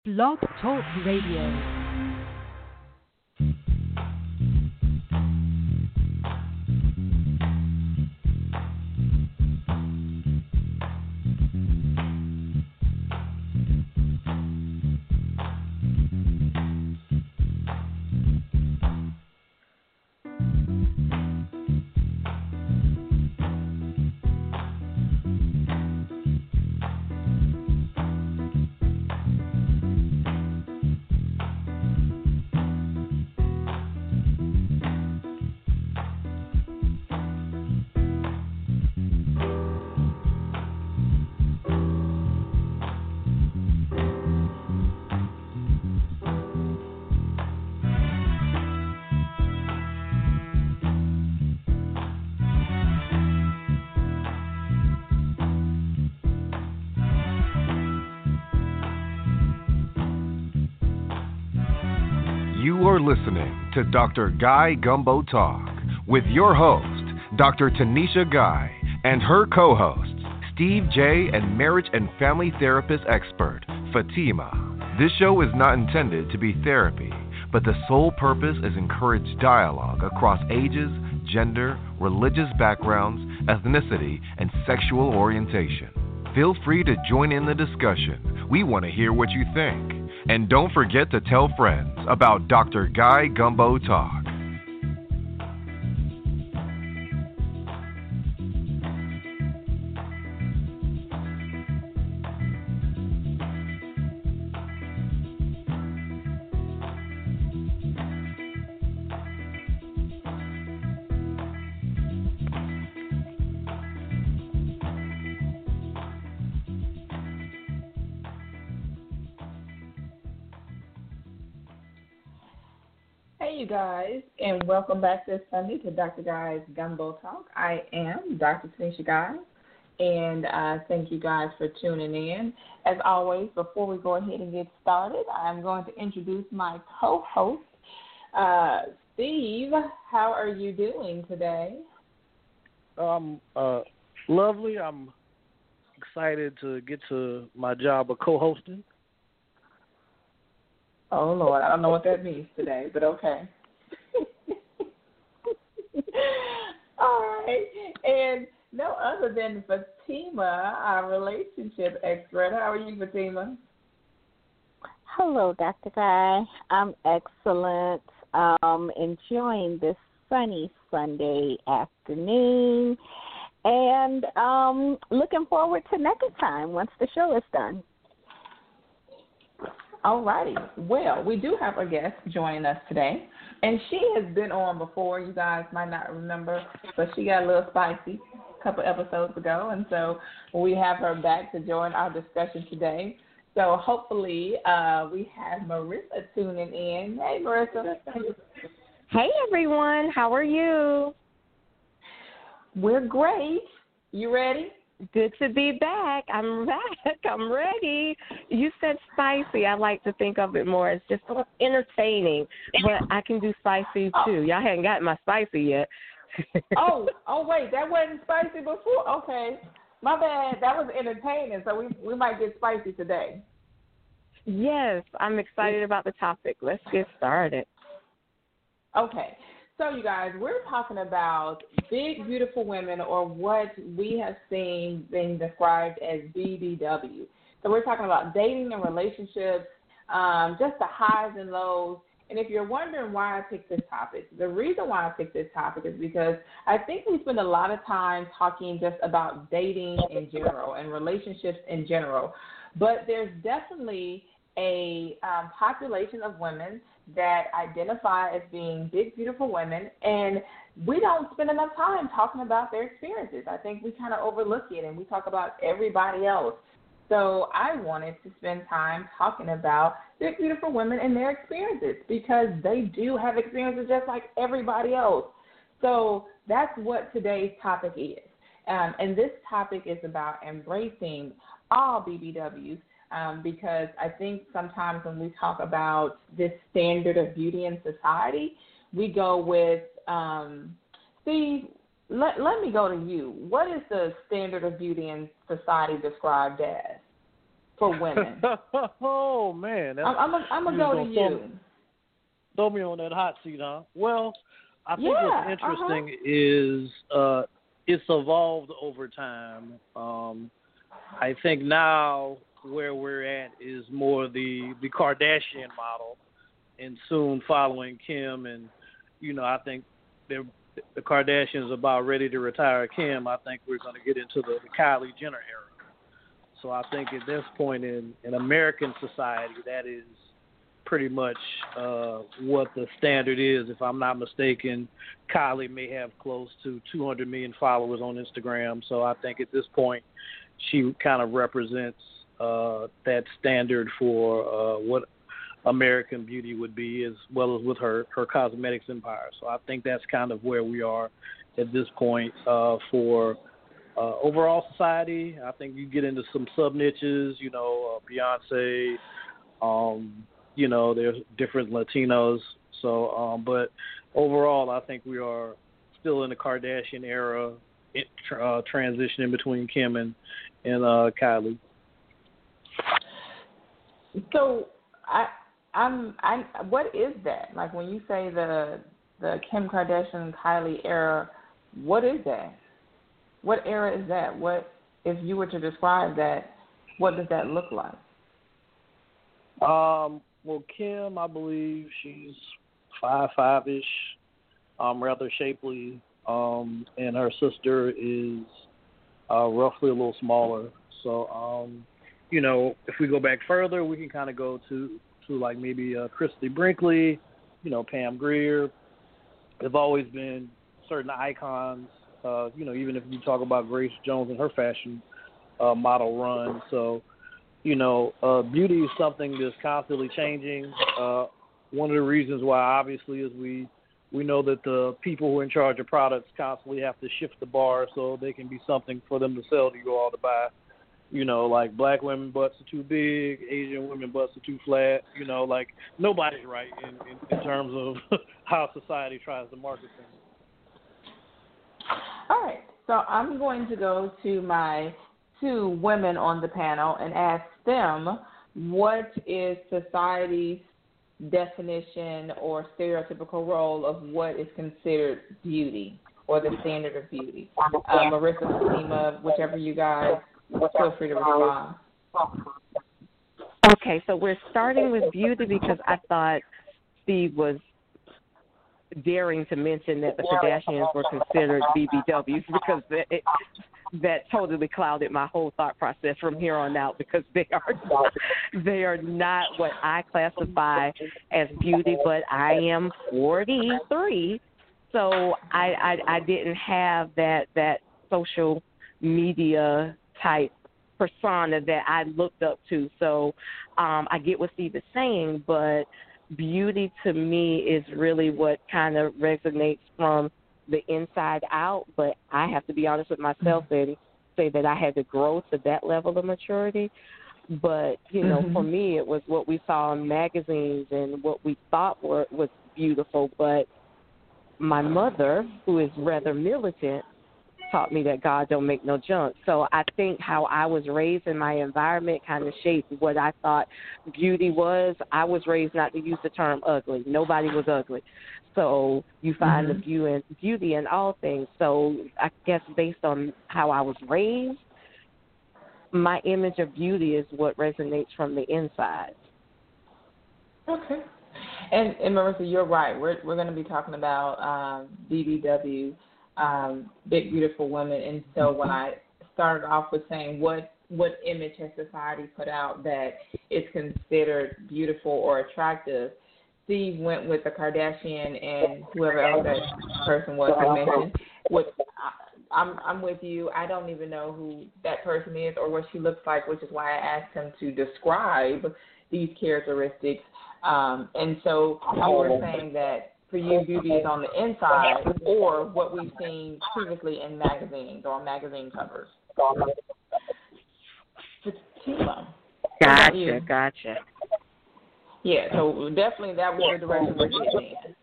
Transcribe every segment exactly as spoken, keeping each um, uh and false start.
Blog Talk Radio. You are listening to Doctor Guy Gumbo Talk with your host, Doctor Tanisha Guy, and her co-hosts, Steve J. and marriage and family therapist expert, Fatima. This show is not intended to be therapy, but the sole purpose is encourage dialogue across ages, gender, religious backgrounds, ethnicity, and sexual orientation. Feel free to join in the discussion. We want to hear what you think. And don't forget to tell friends about Doctor Guy Gumbo Talk. Hey, you guys, and welcome back this Sunday to Doctor Guy's Gumbo Talk. I am Doctor Tanisha Guy, and uh, thank you guys for tuning in. As always, before we go ahead and get started, I'm going to introduce my co-host, uh, Steve. How are you doing today? Um, uh, lovely. I'm excited to get to my job of co-hosting. Oh, Lord, I don't know what that means today, but okay. All right. And no other than Fatima, our relationship expert. How are you, Fatima? Hello, Doctor Guy. I'm excellent. Um, enjoying this sunny Sunday afternoon and um, looking forward to next time once the show is done. All righty. Well, we do have a guest joining us today, and she has been on before. You guys might not remember, but she got a little spicy a couple episodes ago, and so we have her back to join our discussion today. So hopefully uh, we have Marissa tuning in. Hey, Marissa. Hey, everyone. How are you? We're great. You ready? Good to be back. I'm back. I'm ready. You said spicy. I like to think of it more as just entertaining, but I can do spicy too. Y'all hadn't gotten my spicy yet. oh, oh wait, that wasn't spicy before. Okay, my bad. That was entertaining. So we we might get spicy today. Yes, I'm excited about the topic. Let's get started. Okay. So, you guys, we're talking about big, beautiful women, or what we have seen being described as B B W. So we're talking about dating and relationships, um, just the highs and lows. And if you're wondering why I picked this topic, the reason why I picked this topic is because I think we spend a lot of time talking just about dating in general and relationships in general. But there's definitely a um, population of women that identify as being big, beautiful women, and we don't spend enough time talking about their experiences. I think we kind of overlook it, and we talk about everybody else. So I wanted to spend time talking about big, beautiful women and their experiences, because they do have experiences just like everybody else. So that's what today's topic is. Um, and this topic is about embracing all B B Ws, Um, because I think sometimes when we talk about this standard of beauty in society, we go with, um, Steve, let, let me go to you. What is the standard of beauty in society described as? for women? Oh man, that's, I'm I'm I'm gonna go to throw, you. Throw me on that hot seat, huh? Well, I think Yeah, what's interesting uh-huh. is uh, it's evolved over time. Um, I think now where we're at is more the the Kardashian model, and soon following Kim, and you know I think they're. The Kardashians are about ready to retire Kim. I think we're going to get into the, the Kylie Jenner era. So I think at this point in, in American society, that is pretty much uh, what the standard is. If I'm not mistaken, Kylie may have close to two hundred million followers on Instagram. So I think at this point, she kind of represents uh, that standard for uh, what American beauty would be, as well as with her, her cosmetics empire. So I think that's kind of where we are at this point uh, for uh, overall society. I think you get into some sub niches, you know, uh, Beyonce, um, you know, there's different Latinos. So, um, but overall, I think we are still in the Kardashian era, it, uh, transitioning between Kim and and uh, Kylie. So, I. I'm. I. What is that? Like when you say the the Kim Kardashian Kylie era, what is that? What era is that? What if you were to describe that? What does that look like? Um. Well, Kim, I believe she's five five ish, um, rather shapely. Um, and her sister is uh, roughly a little smaller. So, um, you know, if we go back further, we can kind of go to. to like maybe uh, Christy Brinkley, you know, Pam Grier. They've always been certain icons, uh, you know, even if you talk about Grace Jones and her fashion uh, model run. So, you know, uh, beauty is something that's constantly changing. Uh, one of the reasons why, obviously, is we, we know that the people who are in charge of products constantly have to shift the bar so they can be something for them to sell to you all to buy. You know, like black women butts are too big, Asian women butts are too flat. You know, like nobody's right in, in, in terms of how society tries to market things. All right. So I'm going to go to my two women on the panel and ask them what is society's definition or stereotypical role of what is considered beauty or the standard of beauty. Uh, Marissa, Fatima, whichever you guys. Feel free to respond. Okay, so we're starting with beauty because I thought Steve was daring to mention that the Kardashians were considered B B Ws because it, that totally clouded my whole thought process from here on out because they are not, they are not what I classify as beauty, but I am forty-three, so I, I, I didn't have that, that social media type persona that I looked up to. So um, I get what Steve is saying, but beauty to me is really what kind of resonates from the inside out. But I have to be honest with myself and say that I had to grow to that level of maturity. But, you know, mm-hmm. for me, it was what we saw in magazines and what we thought were was beautiful. But my mother, who is rather militant, taught me that God don't make no junk. So I think how I was raised in my environment kind of shaped what I thought beauty was. I was raised not to use the term ugly. Nobody was ugly. So you find mm-hmm. the beauty in, beauty in all things. So I guess based on how I was raised, my image of beauty is what resonates from the inside. Okay. And, and Marissa, you're right. We're, we're going to be talking about um, B B W. Um, big, beautiful women. And so when I started off with saying what what image has society put out that is considered beautiful or attractive, Steve went with the Kardashian and whoever else that person was who mentioned. With, I'm, I'm with you. I don't even know who that person is or what she looks like, which is why I asked him to describe these characteristics. Um, and so you were saying that for you, beauty is on the inside, or what we've seen previously in magazines or magazine covers. Fatima. Gotcha, gotcha. Yeah, so definitely that was the direction we're getting in.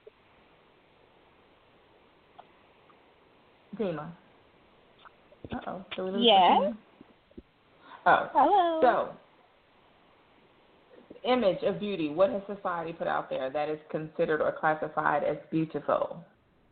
Fatima. Uh-oh. So we lose yeah. Fatima? Oh. Hello. So image of beauty, what has society put out there that is considered or classified as beautiful?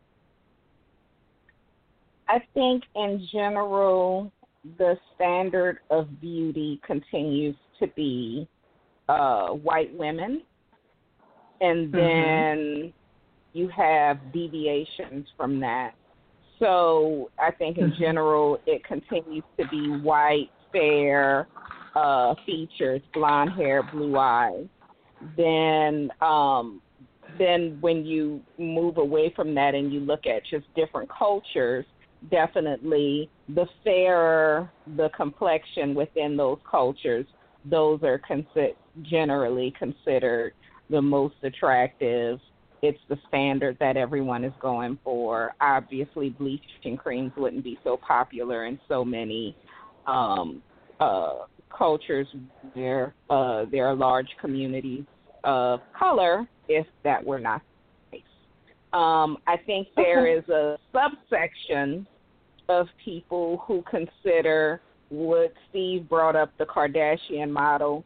I think in general, the standard of beauty continues to be uh, white women, and then mm-hmm. you have deviations from that. So I think in general, it continues to be white, fair uh, features, blonde hair, blue eyes. Then, um, then when you move away from that and you look at just different cultures, definitely the fairer the complexion within those cultures, those are consi- generally considered the most attractive. It's the standard that everyone is going for. Obviously, bleaching creams wouldn't be so popular in so many um, uh, cultures where uh, there are large communities of color, if that were not the case. Um, I think there is a subsection of people who consider what Steve brought up, the Kardashian model,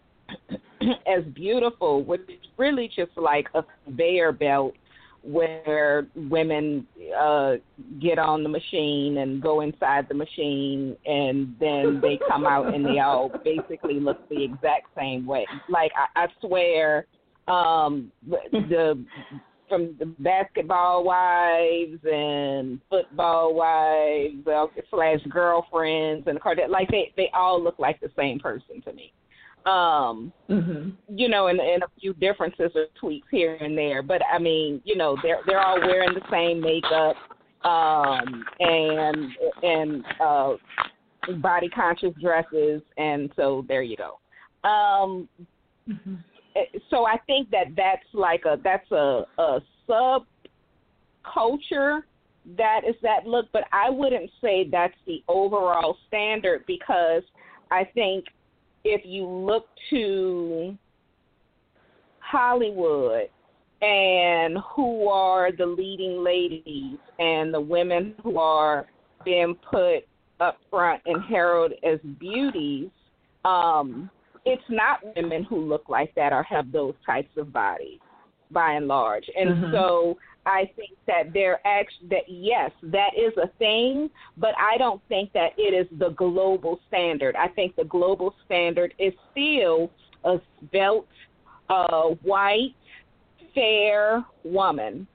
as beautiful, which is really just like a conveyor belt where women uh, get on the machine and go inside the machine, and then they come out and they all basically look the exact same way. Like, I, I swear, um, the from the basketball wives and football wives uh, slash girlfriends and Kardashian, like they, they all look like the same person to me. Um, mm-hmm. You know, and, and a few differences or tweaks here and there, but I mean, you know, they're they're all wearing the same makeup, um, and and uh, body conscious dresses, and so there you go. Um, mm-hmm. So I think that that's like a that's a, a sub culture that is that look, but I wouldn't say that's the overall standard, because I think if you look to Hollywood and who are the leading ladies and the women who are being put up front and heralded as beauties, um, it's not women who look like that or have those types of bodies, by and large. And mm-hmm. so I think that they're actually, that yes, that is a thing, but I don't think that it is the global standard. I think the global standard is still a svelte, uh, white, fair woman.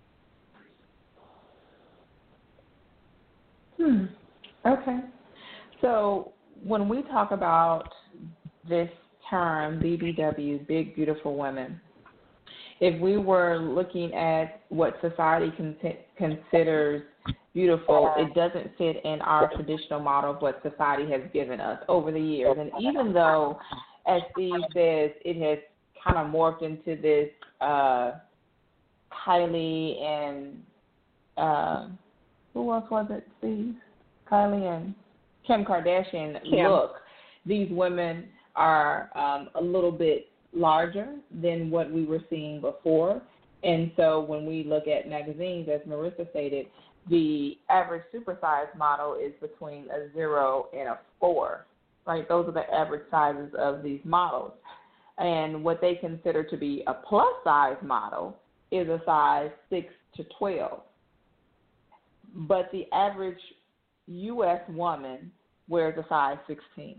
Hmm. Okay. So when we talk about this term, B B W, Big Beautiful Women, if we were looking at what society con- considers beautiful, it doesn't fit in our traditional model of what society has given us over the years. And even though, as Steve says, it has kind of morphed into this uh, Kylie and uh, who else was it, Steve? Kylie and Kim Kardashian Kim. look. These women are um, a little bit larger than what we were seeing before. And so when we look at magazines, as Marissa stated, the average supersize model is between a zero and a four, right? Those are the average sizes of these models. And what they consider to be a plus size model is a size six to twelve. But the average U S woman wears a size sixteen.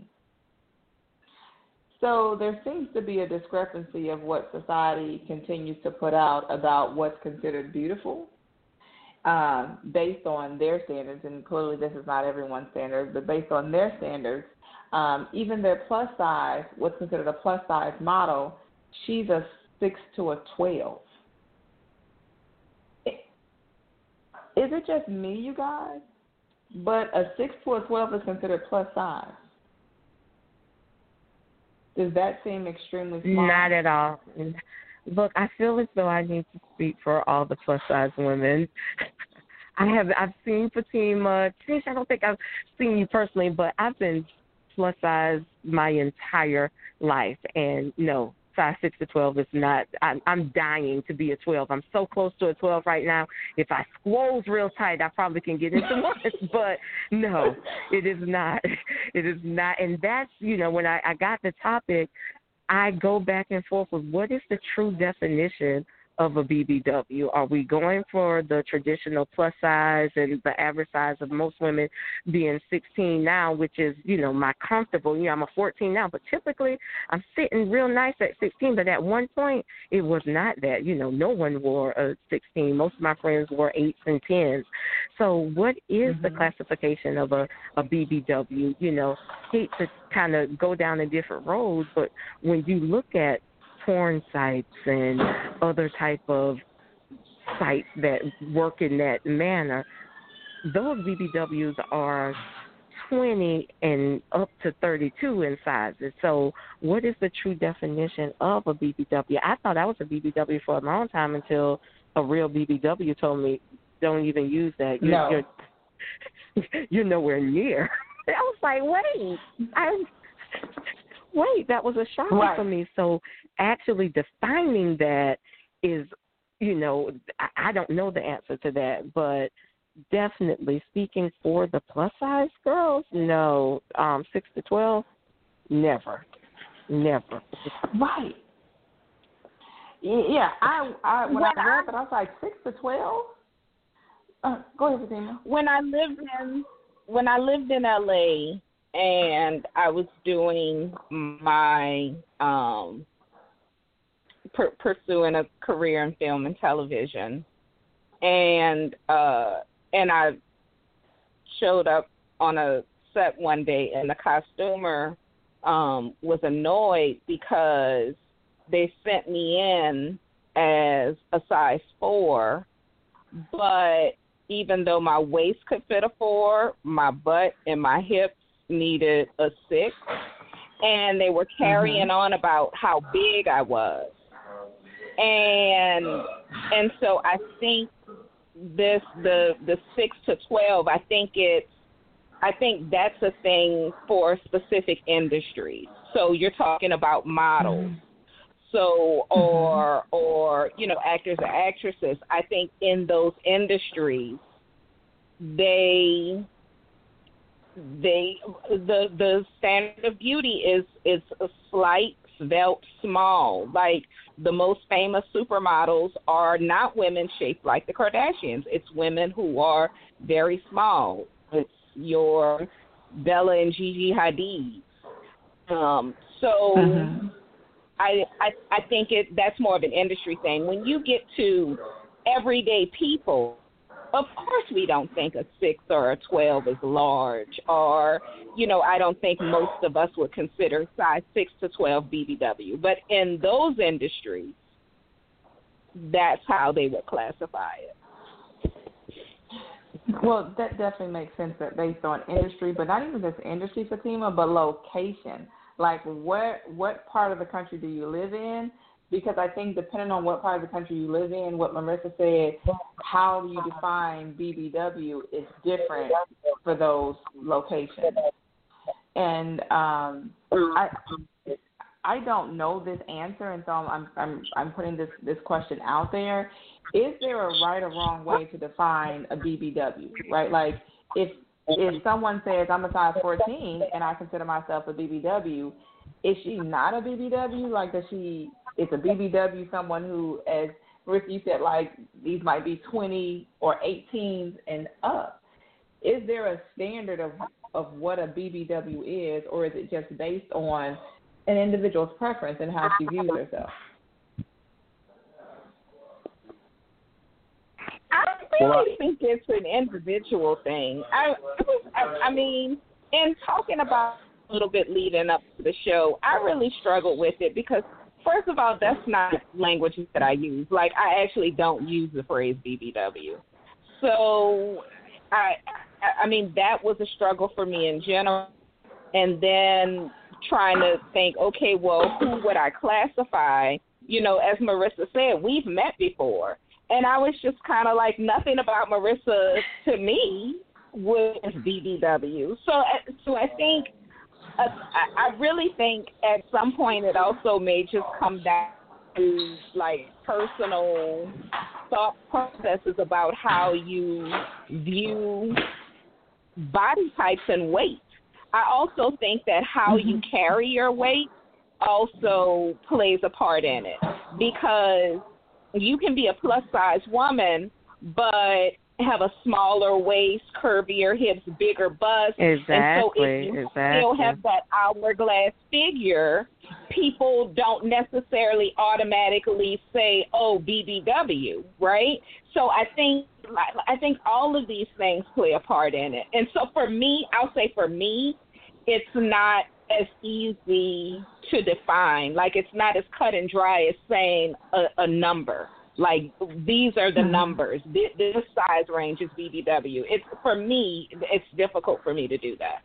So there seems to be a discrepancy of what society continues to put out about what's considered beautiful um, based on their standards, and clearly this is not everyone's standard, but based on their standards, um, even their plus size, what's considered a plus size model, she's a six to a twelve. Is it just me, you guys? But a six to a twelve is considered plus size. Does that seem extremely small? Not at all. Look, I feel as though I need to speak for all the plus size women. I have I've seen Fatima. Trish, I don't think I've seen you personally, but I've been plus size my entire life, and no, size six to twelve is not. I'm, I'm dying to be a twelve. I'm so close to a twelve right now. If I squoze real tight, I probably can get into one. But no, it is not. It is not. And that's, you know, when I, I got the topic, I go back and forth with what is the true definition of a B B W? Are we going for the traditional plus size and the average size of most women being sixteen now, which is, you know, my comfortable, you know, I'm a fourteen now, but typically I'm sitting real nice at sixteen, but at one point it was not that, you know, no one wore a sixteen. Most of my friends wore eights and tens. So what is mm-hmm. the classification of a, a B B W? You know, hate to kind of go down a different road, but when you look at porn sites and other type of sites that work in that manner, those B B Ws are twenty and up to thirty-two in sizes. So what is the true definition of a B B W? I thought I was a B B W for a long time until a real B B W told me, don't even use that. You're, no. you're, you're nowhere near. I was like, wait, I Wait, that was a shock right. for me. So actually defining that is, you know, I, I don't know the answer to that, but definitely speaking for the plus size girls, no. Um, six to twelve, never, never. Right. Yeah, I, I when, when I read that, I was like six to twelve. Uh, go ahead, Fatima. When I lived in when I lived in L A. And I was doing my um, per- pursuing a career in film and television, and uh, and I showed up on a set one day, and the costumer um, was annoyed because they sent me in as a size four, but even though my waist could fit a four, my butt and my hips needed a six, and they were carrying mm-hmm. on about how big I was, and and so I think this the the six to twelve. I think it's I think that's a thing for specific industries. So you're talking about models, mm-hmm. so or mm-hmm. or you know actors or actresses. I think in those industries, they. They the the standard of beauty is is a slight, svelte, small. Like the most famous supermodels are not women shaped like the Kardashians. It's women who are very small. It's your Bella and Gigi Hadid. Um, so mm-hmm. I, I I think it that's more of an industry thing. When you get to everyday people, of course we don't think a six or a twelve is large, or, you know, I don't think most of us would consider size six to twelve B B W. But in those industries, that's how they would classify it. Well, that definitely makes sense that based on industry, but not even just industry, Fatima, but location. Like, what what part of the country do you live in? Because I think depending on what part of the country you live in, what Marissa said, how you define B B W is different for those locations. And um, I I don't know this answer, and so I'm I'm I'm putting this, this question out there. Is there a right or wrong way to define a B B W? Right, like if if someone says I'm a size fourteen and I consider myself a B B W, is she not a B B W? Like, does she? It's a B B W, someone who, as Rick, you said, like, these might be twenty or eighteens and up. Is there a standard of, of what a B B W is, or is it just based on an individual's preference and how she views herself? I really think it's an individual thing. I, I, I mean, in talking about a little bit leading up to the show, I really struggled with it because, first of all, that's not language that I use. Like, I actually don't use the phrase B B W. So, I, I mean, that was a struggle for me in general. And then trying to think, okay, well, who would I classify? You know, as Marissa said, we've met before. And I was just kind of like, nothing about Marissa to me was B B W. So, so I think, Uh, I, I really think at some point it also may just come down to, like, personal thought processes about how you view body types and weight. I also think that how you carry your weight also plays a part in it, because you can be a plus-size woman but have a smaller waist, curvier hips, bigger bust. Exactly. And so if you exactly. still have that hourglass figure, people don't necessarily automatically say, oh, B B W, right? So I think I think all of these things play a part in it. And so for me, I'll say for me, it's not as easy to define. Like, it's not as cut and dry as saying a, a number. Like, these are the numbers. This, this size range is B B W. It's, for me, it's difficult for me to do that.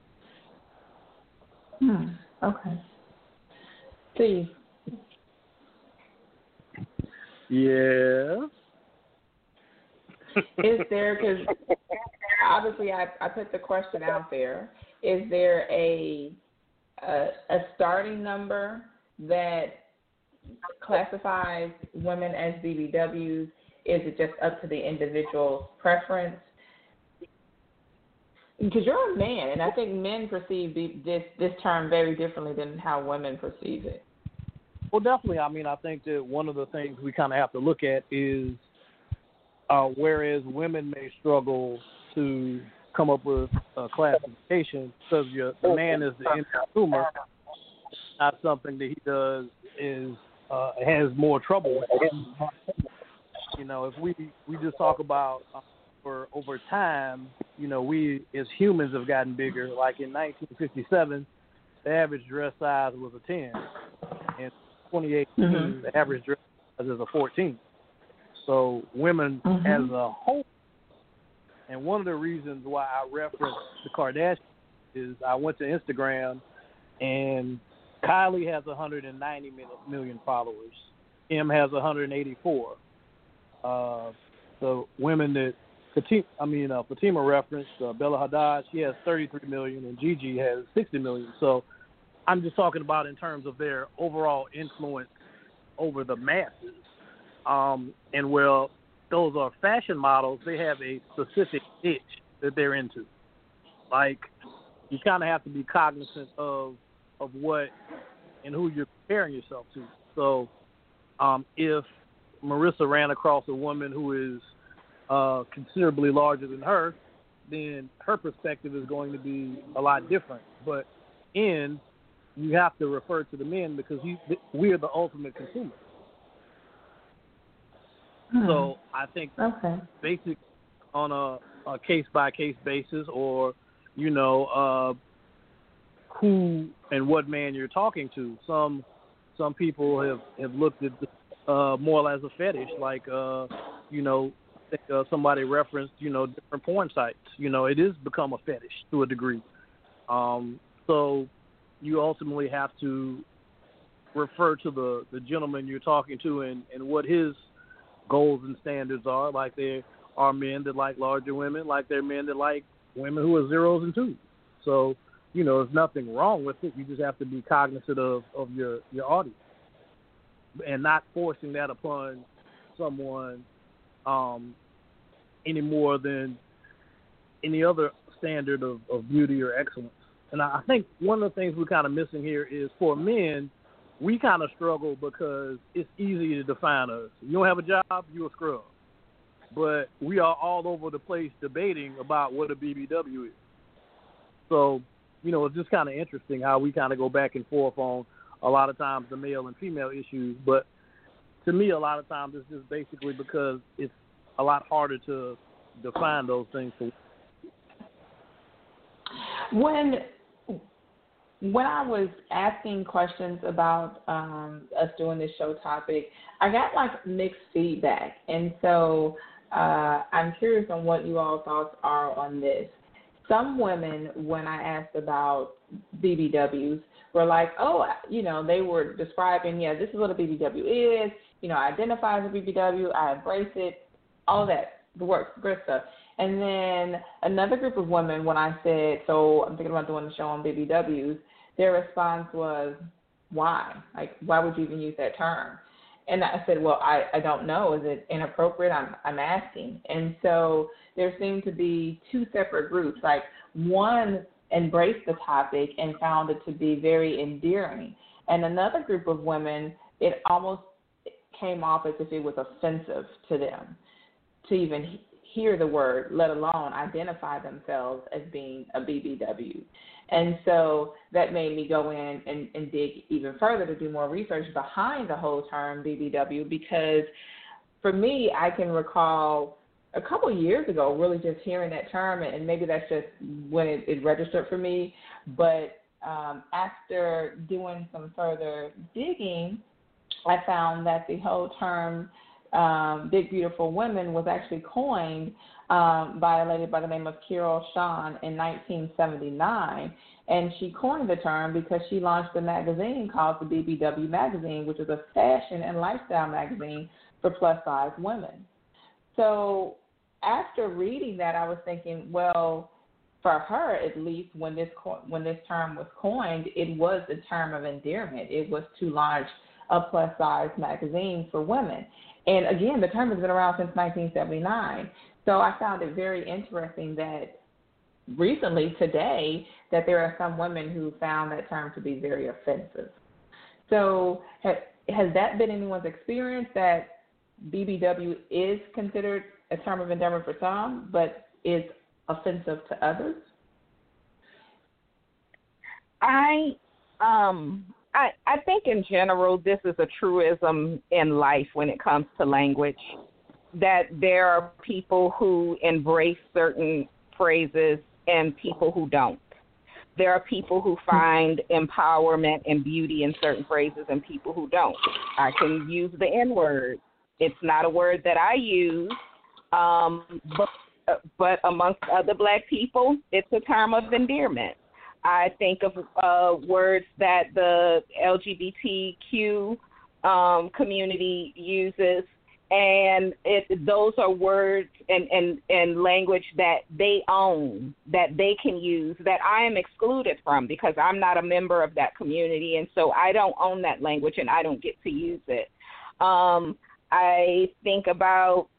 Hmm. Okay. Steve. Yeah. Is there, because obviously I, I put the question out there, is there a, a a starting number that classifies women as B B Ws? Is it just up to the individual's preference? Because you're a man, and I think men perceive this this term very differently than how women perceive it. Well, definitely. I mean, I think that one of the things we kind of have to look at is uh, whereas women may struggle to come up with a classification because your, the man is the end consumer, not something that he does is uh, has more trouble with. You know, if we, we just talk about uh, for over time, you know, we as humans have gotten bigger. Like in nineteen fifty-seven, the average dress size was a ten. In twenty eighteen, mm-hmm. the average dress size is a fourteen. So women mm-hmm. as a whole, and one of the reasons why I referenced the Kardashians is I went to Instagram, and Kylie has one hundred ninety million followers. Kim has one hundred eighty-four. Uh, the women that Fatima, I mean uh, Fatima referenced, uh, Bella Hadid, she has thirty-three million, and Gigi has sixty million. So I'm just talking about in terms of their overall influence over the masses. Um, and well, those are fashion models. They have a specific niche that they're into. Like, you kind of have to be cognizant of of what and who you're comparing yourself to. So, um, if Marissa ran across a woman who is uh, considerably larger than her, then her perspective is going to be a lot different. But in you have to refer to the men because you, we are the ultimate consumer. Hmm. So I think okay. basically on a, a case-by-case basis, or, you know, uh, who and what man you're talking to. Some some people have, have looked at uh, more as a fetish, like, uh, you know, I think uh, somebody referenced, you know, different porn sites. You know, it is become a fetish to a degree. Um, so you ultimately have to refer to the, the gentleman you're talking to and, and what his goals and standards are. Like, there are men that like larger women, like there are men that like women who are zeros and twos. So, you know, there's nothing wrong with it. You just have to be cognizant of, of your, your audience and not forcing that upon someone um, any more than any other standard of, of beauty or excellence. And I think one of the things we're kind of missing here is for men, we kind of struggle because it's easy to define us. You don't have a job, you're a scrub. But we are all over the place debating about what a B B W is. So, you know, it's just kind of interesting how we kind of go back and forth on a lot of times the male and female issues. But to me, a lot of times it's just basically because it's a lot harder to define those things. When when I was asking questions about um, us doing this show topic, I got like mixed feedback, and so uh, I'm curious on what you all thoughts are on this. Some women, when I asked about B B Ws, were like, oh, you know, they were describing, yeah, this is what a B B W is. You know, I identify as a B B W, I embrace it, all that, the work, good stuff. And then another group of women, when I said, so I'm thinking about doing a show on B B Ws, their response was, why? Like, why would you even use that term? And I said, well, I, I don't know. Is it inappropriate? I'm I'm asking. And so there seemed to be two separate groups. Like, one embraced the topic and found it to be very endearing. And another group of women, it almost came off as if it was offensive to them to even hear the word, let alone identify themselves as being a B B W. And so that made me go in and, and dig even further to do more research behind the whole term B B W, because for me, I can recall a couple of years ago really just hearing that term, and maybe that's just when it, it registered for me. But um, after doing some further digging, I found that the whole term um, Big Beautiful Women was actually coined um, by a lady by the name of Carol Shawn in nineteen seventy-nine. And she coined the term because she launched a magazine called the B B W Magazine, which is a fashion and lifestyle magazine for plus-size women. So after reading that, I was thinking, well, for her at least, when this co- when this term was coined, it was a term of endearment. It was to launch a plus-size magazine for women. And again, the term has been around since nineteen seventy-nine. So I found it very interesting that recently, today, that there are some women who found that term to be very offensive. So has, has that been anyone's experience, that B B W is considered a term of endearment for some, but is offensive to others? I um I I think in general this is a truism in life when it comes to language, that there are people who embrace certain phrases and people who don't. There are people who find empowerment and beauty in certain phrases and people who don't. I can use the N-word. It's not a word that I use, um, but, but amongst other black people, it's a term of endearment. I think of uh, words that the L G B T Q um, community uses, and it, those are words and, and, and language that they own, that they can use, that I am excluded from because I'm not a member of that community, and so I don't own that language and I don't get to use it. Um, I think about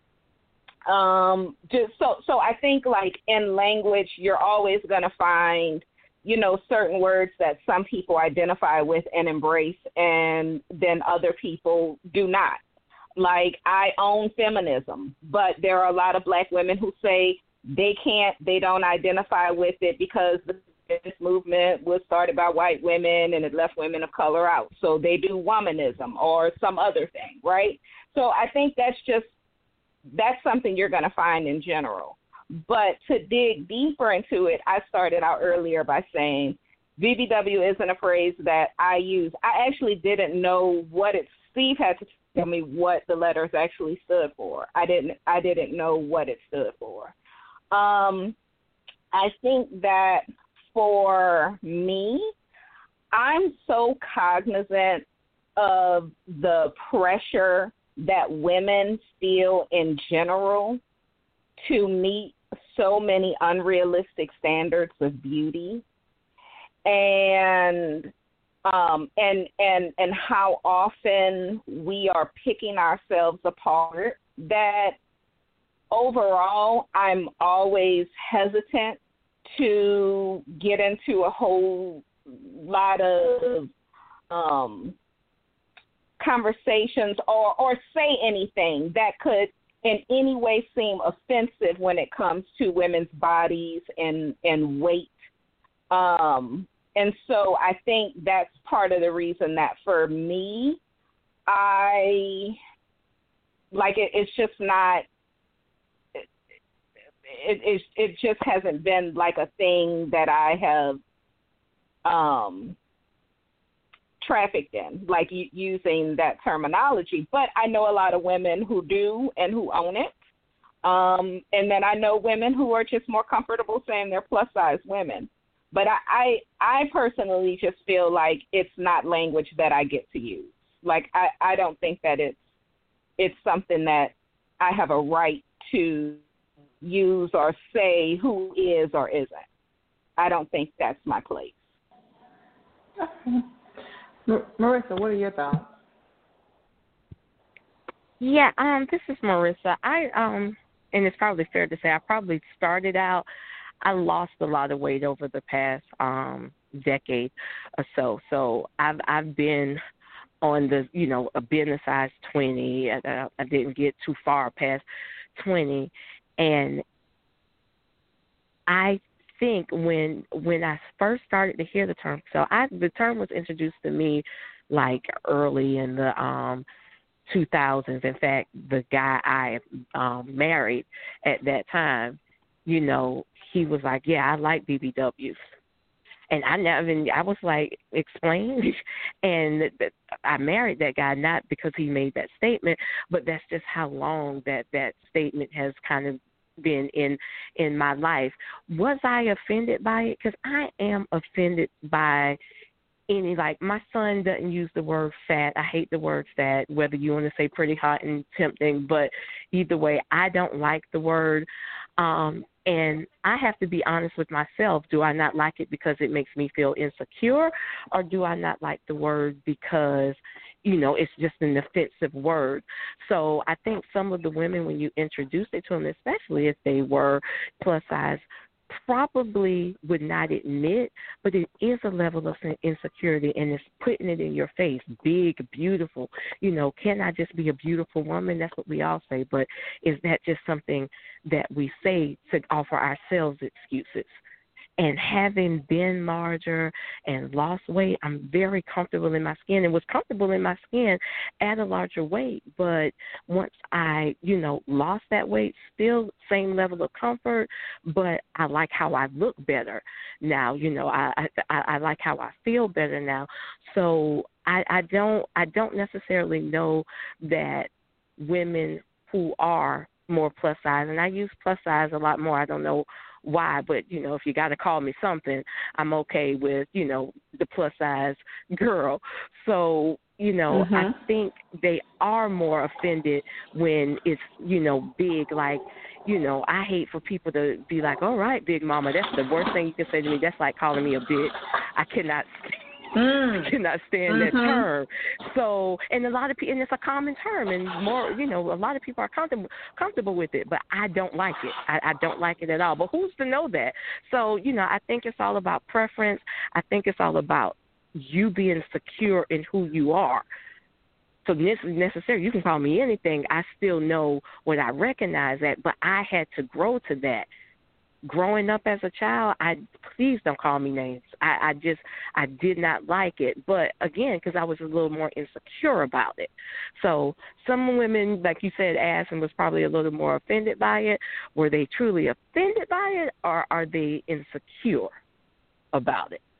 um, just so so I think like in language, you're always going to find, you know, certain words that some people identify with and embrace, and then other people do not. Like, I own feminism, but there are a lot of black women who say they can't, they don't identify with it because the feminist movement was started by white women and it left women of color out. So they do womanism or some other thing, right? So I think that's just, that's something you're going to find in general. But to dig deeper into it, I started out earlier by saying B B W isn't a phrase that I use. I actually didn't know what it, Steve had to tell me what the letters actually stood for. I didn't I didn't know what it stood for. Um, I think that for me, I'm so cognizant of the pressure that women feel in general to meet so many unrealistic standards of beauty, and um, and and and how often we are picking ourselves apart, that overall I'm always hesitant to get into a whole lot of um, conversations or, or say anything that could in any way seem offensive when it comes to women's bodies and, and weight. Um, and so I think that's part of the reason that for me, I, like, it, it's just not, it, it, it just hasn't been like a thing that I have um, trafficked in, like using that terminology. But I know a lot of women who do and who own it. Um, and then I know women who are just more comfortable saying they're plus size women. But I, I, I personally just feel like it's not language that I get to use. Like, I, I don't think that it's, it's something that I have a right to use or say who is or isn't. I don't think that's my place. Okay. Marissa, what are your thoughts? Yeah, um, this is Marissa. I um, and it's probably fair to say I probably started out. I lost a lot of weight over the past um decade or so. So I've I've been on the, you know, a business size twenty. I, I didn't get too far past twenty, and I think when when I first started to hear the term, so I the term was introduced to me like early in the um two thousands. In fact, the guy I um married at that time, you know, he was like, yeah, I like B B Ws. And I never, I was like, explain. And I married that guy not because he made that statement, but that's just how long that that statement has kind of been in in my life. Was I offended by it? Because I am offended by any, like, my son doesn't use the word fat. I hate the word fat, whether you want to say pretty hot and tempting, but either way, I don't like the word. Um, and I have to be honest with myself. Do I not like it because it makes me feel insecure, or do I not like the word because, you know, it's just an offensive word? So I think some of the women, when you introduce it to them, especially if they were plus size, probably would not admit, but it is a level of insecurity, and it's putting it in your face. Big, beautiful. You know, can I just be a beautiful woman? That's what we all say, but is that just something that we say to offer ourselves excuses? And having been larger and lost weight, I'm very comfortable in my skin and was comfortable in my skin at a larger weight. But once I, you know, lost that weight, still same level of comfort, but I like how I look better now. You know, I I, I like how I feel better now. So I, I don't I don't necessarily know that women who are more plus size, and I use plus size a lot more. I don't know why, but, you know, if you got to call me something, I'm okay with, you know, the plus size girl. So, you know, mm-hmm. I think they are more offended when it's, you know, big. Like, you know, I hate for people to be like, all right, big mama, that's the worst thing you can say to me. That's like calling me a bitch. I cannot Mm. I cannot stand mm-hmm. that term. So, and a lot of people, and it's a common term, and more, you know, a lot of people are comfortable comfortable with it, but I don't like it. I, I don't like it at all. But who's to know that? So, you know, I think it's all about preference. I think it's all about you being secure in who you are. So this is necessary. You can call me anything. I still know what I recognize that, but I had to grow to that. Growing up as a child, I please don't call me names. I, I just I did not like it. But again, because I was a little more insecure about it. So some women, like you said, asked and was probably a little more offended by it. Were they truly offended by it, or are they insecure about it?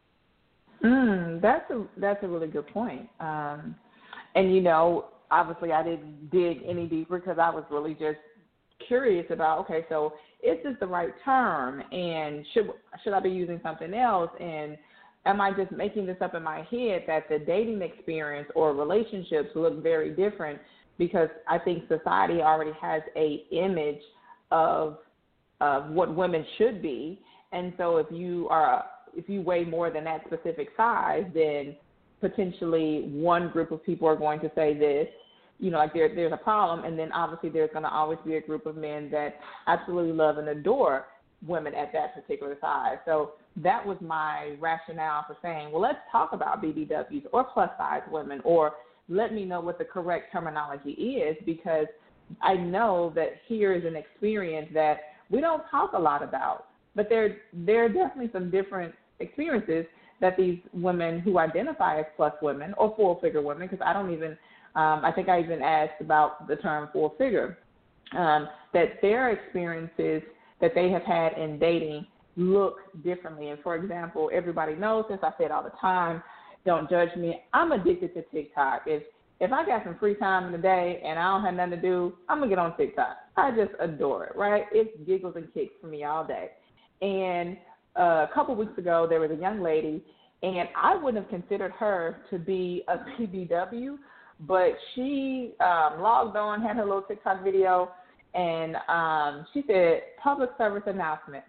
Mm, that's a that's a really good point. Um, and you know, obviously, I didn't dig any deeper because I was really just curious about, okay, so is this the right term, and should should I be using something else, and am I just making this up in my head that the dating experience or relationships look very different because I think society already has a image of of what women should be, and so if you are if you weigh more than that specific size, then potentially one group of people are going to say this, you know, like there, there's a problem, and then obviously there's going to always be a group of men that absolutely love and adore women at that particular size. So that was my rationale for saying, well, let's talk about B B Ws or plus-size women, or let me know what the correct terminology is, because I know that here is an experience that we don't talk a lot about, but there, there are definitely some different experiences that these women who identify as plus women or full-figure women, because I don't even Um, I think I even asked about the term full figure, um, that their experiences that they have had in dating look differently. And for example, everybody knows this, I say it all the time, don't judge me, I'm addicted to TikTok. If if I got some free time in the day and I don't have nothing to do, I'm going to get on TikTok. I just adore it, right? It's giggles and kicks for me all day. And uh, a couple weeks ago, there was a young lady, and I wouldn't have considered her to be a B B W, but she um, logged on, had her little TikTok video, and um, she said, public service announcement.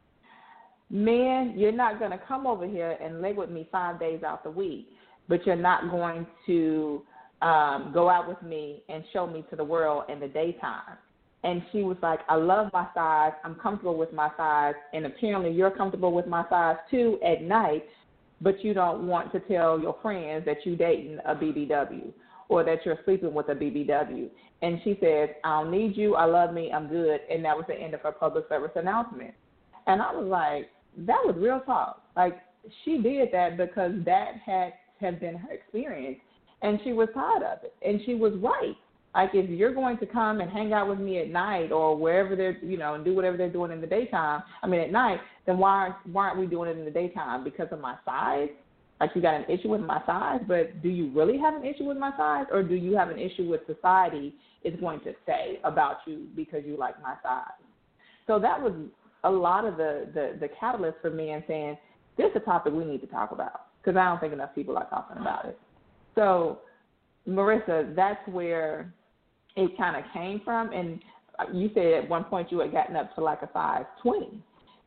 Men, you're not going to come over here and lay with me five days out the week, but you're not going to um, go out with me and show me to the world in the daytime. And she was like, I love my size. I'm comfortable with my size. And apparently you're comfortable with my size, too, at night, but you don't want to tell your friends that you're dating a B B W or that you're sleeping with a B B W. And she says, I don't need you. I love me. I'm good. And that was the end of her public service announcement. And I was like, that was real talk. Like, she did that because that had, had been her experience, and she was tired of it. And she was right. Like, if you're going to come and hang out with me at night or wherever they're, you know, and do whatever they're doing in the daytime, I mean at night, then why, why aren't we doing it in the daytime? Because of my size? Like, you got an issue with my size, but do you really have an issue with my size, or do you have an issue with society is going to say about you because you like my size? So that was a lot of the, the, the catalyst for me in saying, this is a topic we need to talk about, because I don't think enough people are talking about it. So, Marissa, that's where it kind of came from. And you said at one point you had gotten up to like a size twenty.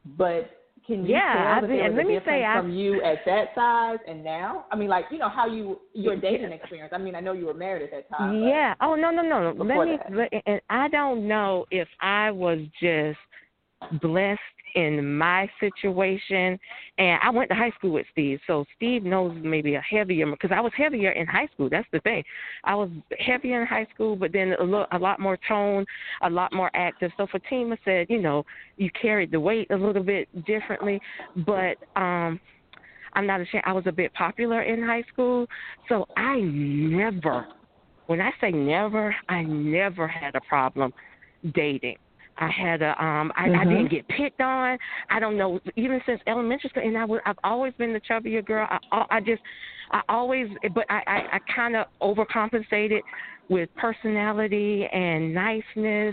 But can you yeah, tell that there was let a me difference say from I, you at that size and now? I mean, like, you know, how you, your dating experience. I mean, I know you were married at that time. Yeah. Oh, no, no, no. Let me, that. and I don't know if I was just blessed in my situation, and I went to high school with Steve, so Steve knows maybe a heavier, because I was heavier in high school. That's the thing. I was heavier in high school, but then a, little, a lot more tone, a lot more active. So Fatima said, you know, you carried the weight a little bit differently, but um, I'm not ashamed. I was a bit popular in high school, so I never, when I say never, I never had a problem dating. I had a, um, I, mm-hmm. I didn't get picked on. I don't know, even since elementary school, and I was, I've always been the chubbier girl. I, I just, I always, but I, I, I kind of overcompensated with personality and niceness,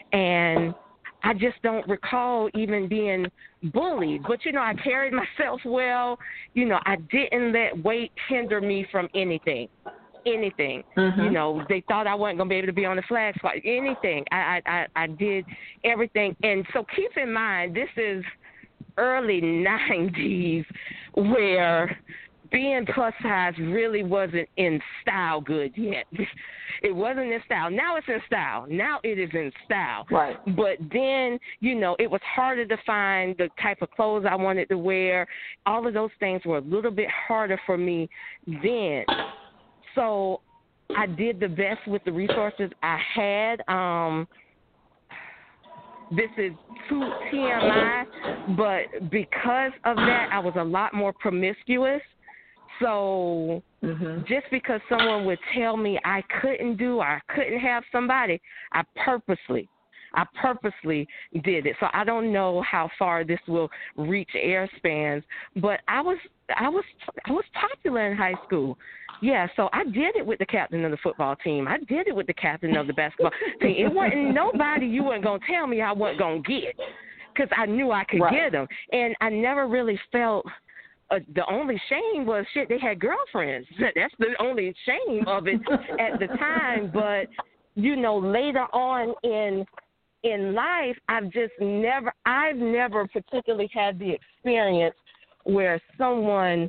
and I just don't recall even being bullied. But, you know, I carried myself well. You know, I didn't let weight hinder me from anything. Anything, mm-hmm. you know, they thought I wasn't going to be able to be on the flag squad. Anything, I, I, I did everything. And so keep in mind, this is early nineties where being plus size really wasn't in style good yet. It wasn't in style. Now it's in style. Now it is in style. Right. But then, you know, it was harder to find the type of clothes I wanted to wear. All of those things were a little bit harder for me then. So I did the best with the resources I had. Um, this is too T M I, but because of that, I was a lot more promiscuous. So mm-hmm. just because someone would tell me I couldn't do or I couldn't have somebody, I purposely, I purposely did it. So I don't know how far this will reach air spans, but I was, I was, I was popular in high school. Yeah, so I did it with the captain of the football team. I did it with the captain of the basketball team. It wasn't nobody you weren't going to tell me I wasn't going to get, because I knew I could right. get them. And I never really felt uh, the only shame was, shit, they had girlfriends. That's the only shame of it at the time. But, you know, later on in in life, I've just never, I've never particularly had the experience where someone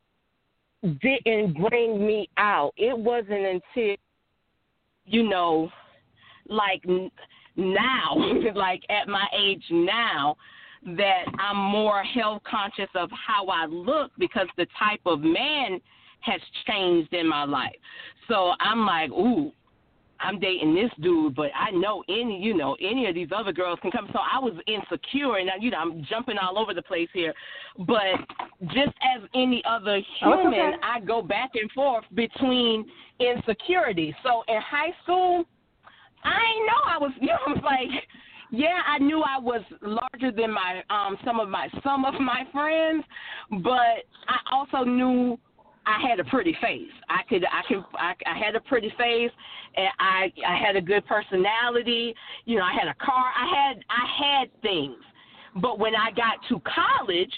didn't bring me out. It wasn't until, you know, like now, like at my age now, that I'm more health conscious of how I look, because the type of man has changed in my life. So I'm like, ooh, I'm dating this dude, but I know any, you know, any of these other girls can come. So I was insecure, and, you know, I'm jumping all over the place here. But just as any other human, oh, okay. I go back and forth between insecurity. So in high school, I didn't know I was, you know, I was like, yeah, I knew I was larger than my um some of my some of my friends, but I also knew I had a pretty face. I could, I could, I, I had a pretty face, and I, I had a good personality. You know, I had a car. I had, I had things. But when I got to college,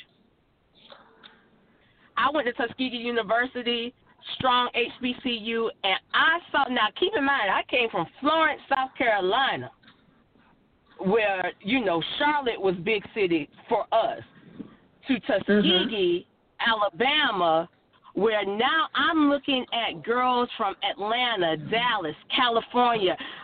I went to Tuskegee University, strong H B C U, and I saw. Now, keep in mind, I came from Florence, South Carolina, where, you know, Charlotte was big city for us, to Tuskegee, mm-hmm. Alabama, where now I'm looking at girls from Atlanta, Dallas, California,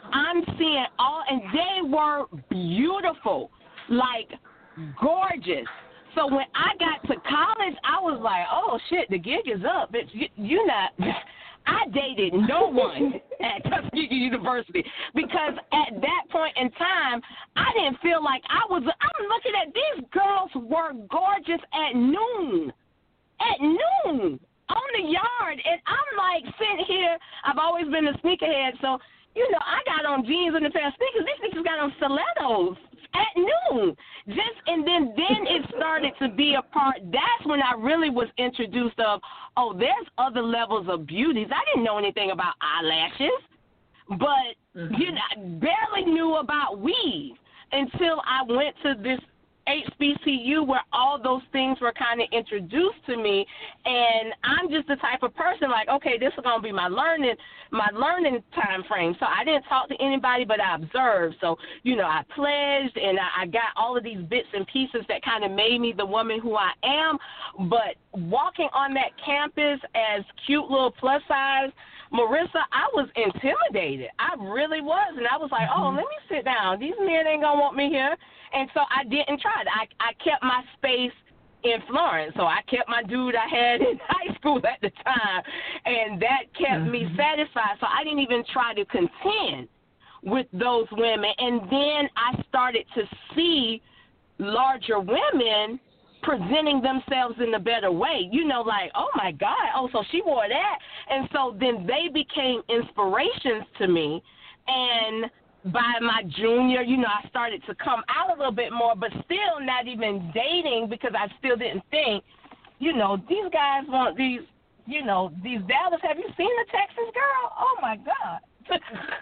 I'm seeing all, and they were beautiful, like gorgeous. So when I got to college, I was like, oh, shit, the gig is up. Bitch, you, you not. I dated no one at Tuskegee University because at that point in time, I didn't feel like I was. I'm looking at these girls were gorgeous at noon. At noon. On the yard, and I'm like sitting here. I've always been a sneakerhead, so you know I got on jeans and a pair of sneakers. These sneakers got on stilettos at noon. Just and then then it started to be a part. That's when I really was introduced of. Oh, there's other levels of beauties. I didn't know anything about eyelashes, but mm-hmm. you know, I barely knew about weave until I went to this H B C U where all those things were kind of introduced to me, and I'm just the type of person like, okay, this is going to be my learning, my learning time frame. So I didn't talk to anybody, but I observed. So, you know, I pledged, and I, I got all of these bits and pieces that kind of made me the woman who I am. But walking on that campus as cute little plus size Marissa, I was intimidated. I really was. And I was like, oh, let me sit down. These men ain't going to want me here. And so I didn't try it. I, I kept my space in Florence. So I kept my dude I had in high school at the time, and that kept mm-hmm. me satisfied. So I didn't even try to contend with those women. And then I started to see larger women presenting themselves in a better way. You know, like, oh, my God, oh, so she wore that. And so then they became inspirations to me. And by my junior, you know, I started to come out a little bit more, but still not even dating because I still didn't think, you know, these guys want these, you know, these Dallas. Have you seen the Texas girl? Oh, my God.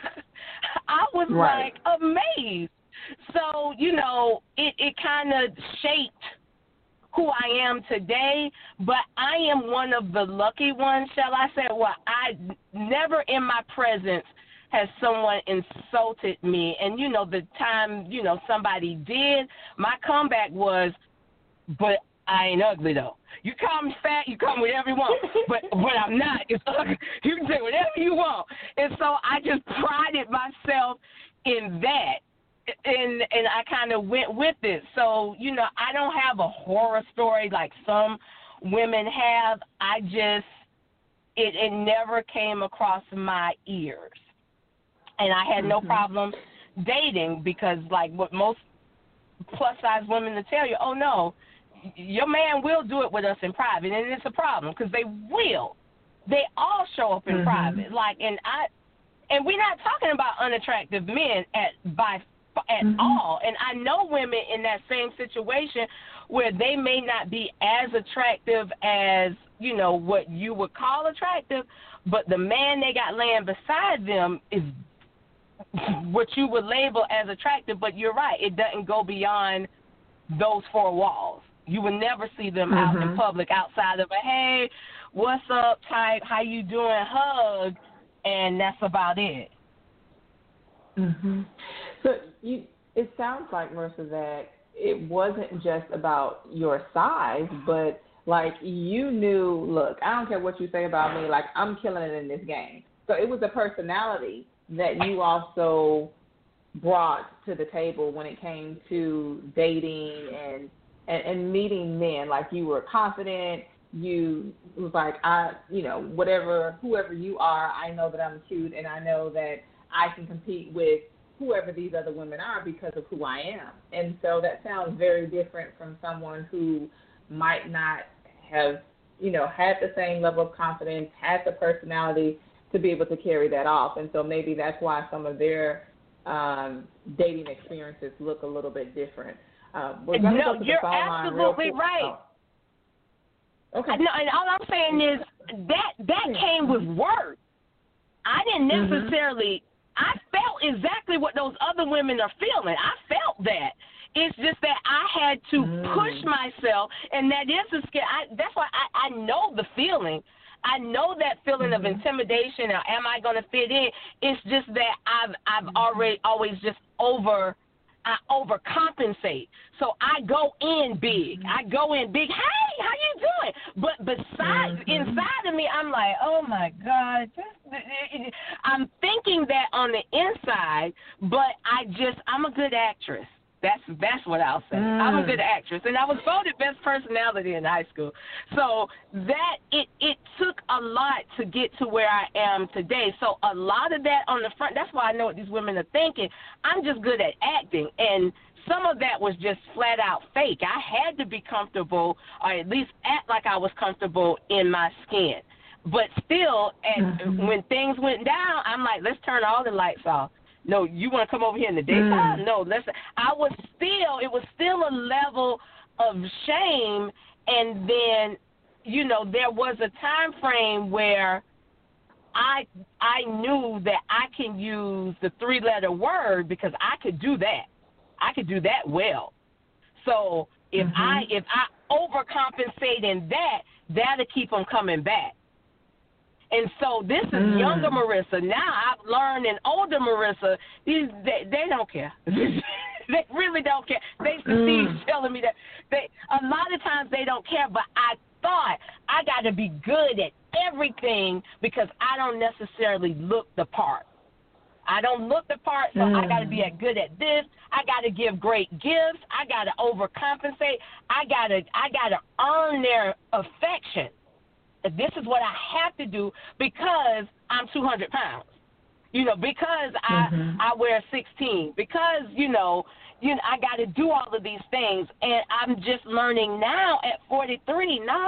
I was, right. like, amazed. So, you know, it, it kind of shaped who I am today, but I am one of the lucky ones, shall I say. Well, I never in my presence has someone insulted me. And, you know, the time, you know, somebody did, my comeback was, but I ain't ugly, though. You call me fat, you call me whatever you want, but when I'm not, it's ugly. You can say whatever you want. And so I just prided myself in that. And and I kind of went with it. So, you know, I don't have a horror story like some women have. I just, it, it never came across my ears. And I had no mm-hmm. problem dating because, like, what most plus-size women will tell you, oh, no, your man will do it with us in private. And it's a problem because they will. They all show up in mm-hmm. private. Like, and I, and we're not talking about unattractive men at by at mm-hmm. all. And I know women in that same situation where they may not be as attractive as, you know, what you would call attractive, but the man they got laying beside them is what you would label as attractive. But you're right, it doesn't go beyond those four walls. You would never see them mm-hmm. out in public outside of a, hey, what's up type, how you doing, hug, and that's about it. Mm-hmm. So you, it sounds like, Marissa, that it wasn't just about your size, but like you knew, look, I don't care what you say about me, like I'm killing it in this game. So it was a personality that you also brought to the table when it came to dating and, and, and meeting men. Like you were confident. You was like, I, you know, whatever, whoever you are, I know that I'm cute and I know that I can compete with whoever these other women are because of who I am. And so that sounds very different from someone who might not have, you know, had the same level of confidence, had the personality to be able to carry that off. And so maybe that's why some of their um, dating experiences look a little bit different. Uh, we're going to no, go to you're the phone line absolutely real quick. right. Oh. Okay. No, and all I'm saying is that that came with work. I didn't necessarily, mm-hmm. I felt exactly what those other women are feeling. I felt that. It's just that I had to mm. push myself, and that is a scare. I, that's why I, I know the feeling. I know that feeling mm-hmm. of intimidation, or am I going to fit in? It's just that I've I've already always just over I overcompensate. So I go in big. I go in big. Hey, how you doing? But besides, mm-hmm. inside of me, I'm like, oh my God. I'm thinking that on the inside, but I just, I'm a good actress. That's that's what I'll say. Mm. I'm a good actress, and I was voted best personality in high school. So that it it took a lot to get to where I am today. So a lot of that on the front. That's why I know what these women are thinking. I'm just good at acting, and some of that was just flat out fake. I had to be comfortable, or at least act like I was comfortable in my skin. But still, at, mm-hmm. when things went down, I'm like, let's turn all the lights off. No, you want to come over here in the daytime? Mm. No, listen. I was still, it was still a level of shame, and then, you know, there was a time frame where I I knew that I can use the three-letter word because I could do that. I could do that well. So if mm-hmm. I if I overcompensate in that, that'll keep them coming back. And so this is mm. younger Marissa. Now I've learned, and older Marissa, these they, they don't care. They really don't care. They mm. Steve's telling me that they a lot of times they don't care. But I thought I got to be good at everything because I don't necessarily look the part. I don't look the part, so mm. I got to be good at this. I got to give great gifts. I got to overcompensate. I got to I got to earn their affection. This is what I have to do because I'm two hundred pounds, you know, because I mm-hmm. I wear sixteen, because, you know, you know, I got to do all of these things. And I'm just learning now at forty-three, nah,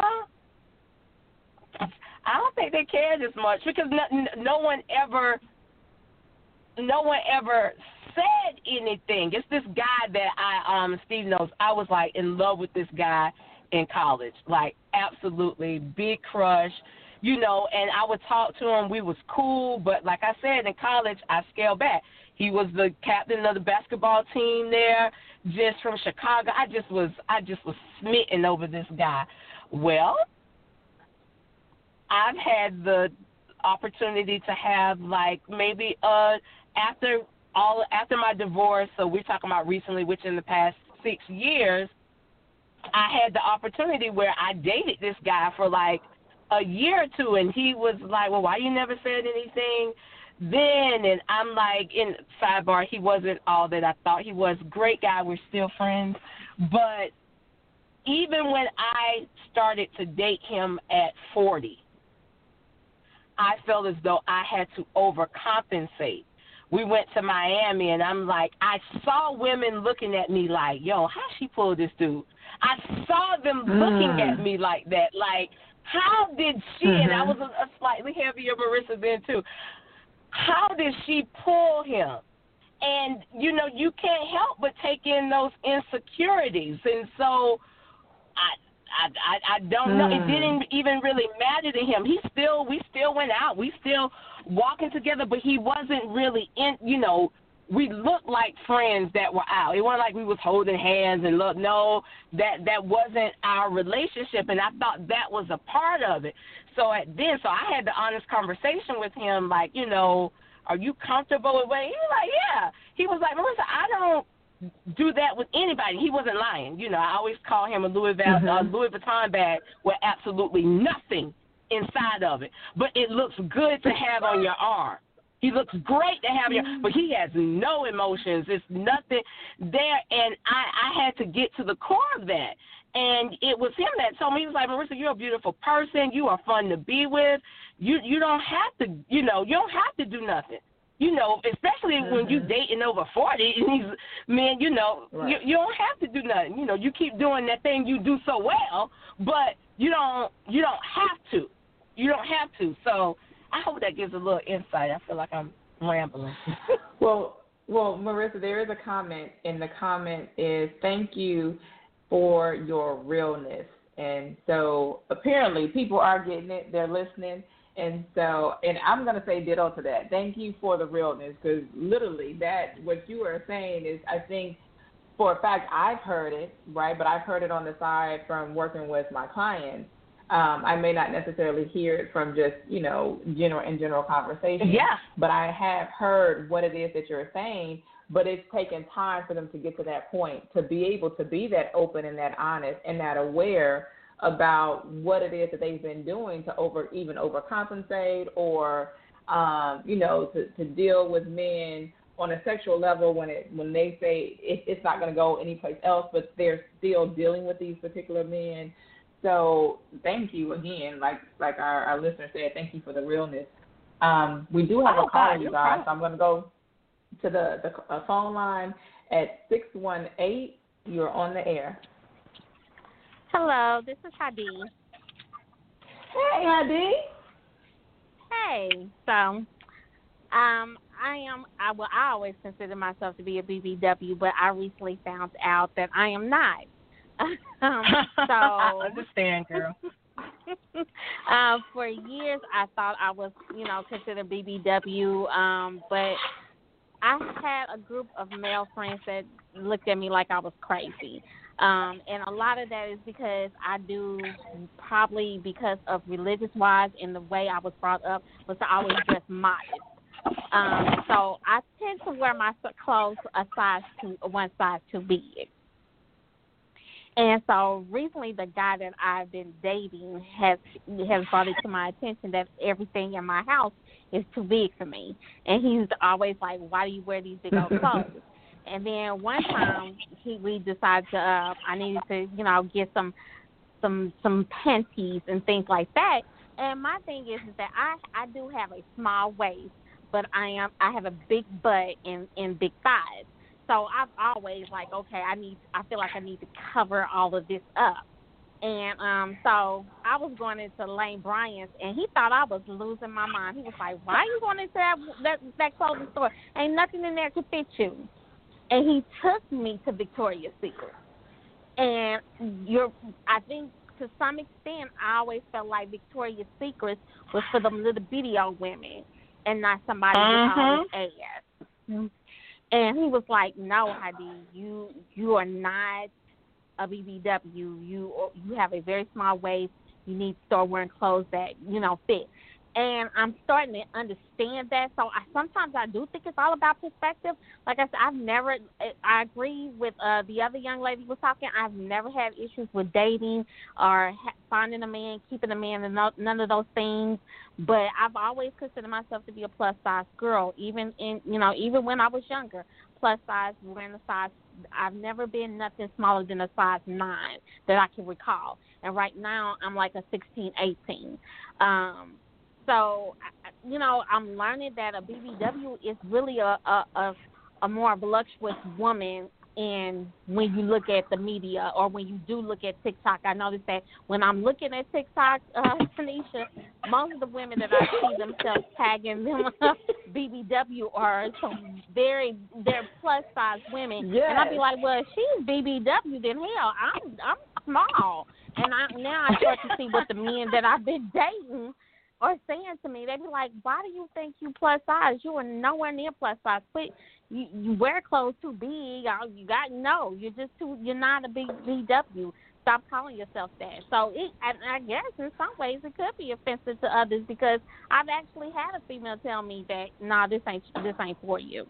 I don't think they care this much because no, no one ever, no one ever said anything. It's this guy that I, um, Steve knows, I was like in love with this guy in college, like absolutely big crush, you know, and I would talk to him. We was cool, but like I said, in college, I scaled back. He was the captain of the basketball team there, just from Chicago. I just was, I just was smitten over this guy. Well, I've had the opportunity to have like maybe uh after all after my divorce. So we're talking about recently, which in the past six years. I had the opportunity where I dated this guy for like a year or two, and he was like, well, why you never said anything then? And I'm like, in sidebar, he wasn't all that I thought he was. Great guy. We're still friends. But even when I started to date him at forty, I felt as though I had to overcompensate. We went to Miami, and I'm like, I saw women looking at me like, yo, how she pull this dude? I saw them mm. looking at me like that, like, how did she, mm-hmm. and I was a, a slightly heavier Marissa then too, how did she pull him? And, you know, you can't help but take in those insecurities. And so I I, I, I don't mm. know. It didn't even really matter to him. He still, we still went out. We still walking together, but he wasn't really in, you know, we looked like friends that were out. It wasn't like we was holding hands and look. No, that that wasn't our relationship, and I thought that was a part of it. So at then, so I had the honest conversation with him, like, you know, are you comfortable with what? He was like, yeah. He was like, Marissa, I don't do that with anybody. He wasn't lying. You know, I always call him a Louis, Vuitton, mm-hmm. uh, Louis Vuitton bag with absolutely nothing inside of it, but it looks good to have on your arm. He looks great to have your, but he has no emotions. It's nothing there, and I, I had to get to the core of that. And it was him that told me, he was like, Marissa, you're a beautiful person. You are fun to be with. You you don't have to, you know, you don't have to do nothing. You know, especially mm-hmm. when you dating over forty, and he's, man, you know, right. you, you don't have to do nothing. You know, you keep doing that thing you do so well, but you don't you don't have to. You don't have to. So I hope that gives a little insight. I feel like I'm rambling. well, well, Marissa, there is a comment, and the comment is, thank you for your realness. And so apparently people are getting it. They're listening. And so, and I'm going to say ditto to that. Thank you for the realness, because literally that, what you are saying is, I think, for a fact, I've heard it, right? But I've heard it on the side from working with my clients. Um, I may not necessarily hear it from just, you know, general in general conversation. Yeah. But I have heard what it is that you're saying, but it's taken time for them to get to that point, to be able to be that open and that honest and that aware about what it is that they've been doing to over even overcompensate or, um, you know, to, to deal with men on a sexual level when it when they say it, it's not going to go anyplace else, but they're still dealing with these particular men. So thank you again, like like our, our listener said, thank you for the realness. Um, we do have oh, a call, God, you no guys, problem. so I'm going to go to the, the uh, phone line at six one eight. You're on the air. Hello, this is Hadi. Hey, Hadi. Hey, so um, I am. I well, I always consider myself to be a B B W, but I recently found out that I am not. um, so I understand, girl. uh, for years, I thought I was, you know, considered B B W, um, but I had a group of male friends that looked at me like I was crazy. Um, and a lot of that is because I do, probably because of religious-wise and the way I was brought up, was to always dress modest. Um, so I tend to wear my clothes a size too, one size too big. And so recently, the guy that I've been dating has has brought it to my attention that everything in my house is too big for me. And he's always like, "Why do you wear these big old clothes?" And then one time, he we decided to uh, I needed to, you know, get some some some panties and things like that. And my thing is, is that I I do have a small waist, but I am I have a big butt and, and big thighs. So I've always like, okay, I need, I feel like I need to cover all of this up. And um, so I was going into Lane Bryant's, and he thought I was losing my mind. He was like, why are you going into that, that, that clothing store? Ain't nothing in there to fit you. And he took me to Victoria's Secret. And you're, I think to some extent, I always felt like Victoria's Secret was for the little bitty old women and not somebody with all this ass. And he was like, "No, Hadi, you you are not a B B W. You you have a very small waist. You need to start wearing clothes that, you know, fit." And I'm starting to understand that. So I, sometimes I do think it's all about perspective. Like I said, I've never, I agree with uh, the other young lady was talking. I've never had issues with dating or ha- finding a man, keeping a man, and no, none of those things. But I've always considered myself to be a plus size girl, even in, you know, even when I was younger. Plus size, wearing a size, I've never been nothing smaller than a size nine that I can recall. And right now I'm like a sixteen, eighteen. Um, So, you know, I'm learning that a B B W is really a, a, a, a more voluptuous woman. And when you look at the media or when you do look at TikTok, I notice that when I'm looking at TikTok, uh, Tanisha, most of the women that I see themselves tagging them B B W are some very, they're plus size women. Yes. And I'd be like, well, if she's B B W, then hell, I'm, I'm small. And I, now I start to see what the men that I've been dating or saying to me. They be like, why do you think you plus size? You are nowhere near plus size. Quit. You, you wear clothes too big. You got no. You're just too. You're not a big B W. Stop calling yourself that. So it, I, I guess in some ways it could be offensive to others because I've actually had a female tell me that, no, nah, this ain't this ain't for you.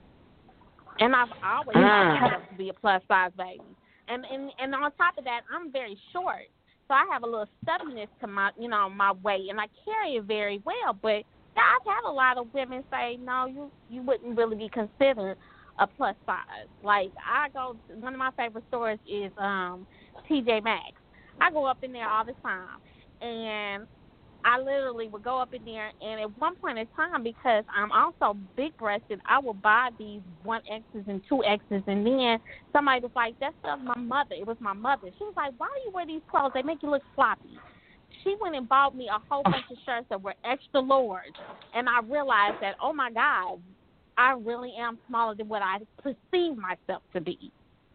And I've always Mm. wanted myself to be a plus size baby. And, and and on top of that, I'm very short. So I have a little stubbiness to my, you know, my weight, and I carry it very well. But yeah, I've had a lot of women say, no, you you wouldn't really be considered a plus size. Like I go, one of my favorite stores is um, T J Maxx. I go up in there all the time, and I literally would go up in there, and at one point in time, because I'm also big-breasted, I would buy these one X's and two X's, and then somebody was like, that's just my mother. It was my mother. She was like, why do you wear these clothes? They make you look sloppy. She went and bought me a whole bunch of shirts that were extra large, and I realized that, oh, my God, I really am smaller than what I perceive myself to be.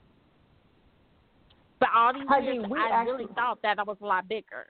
But all these Hadi, years, we I actually- really thought that I was a lot bigger.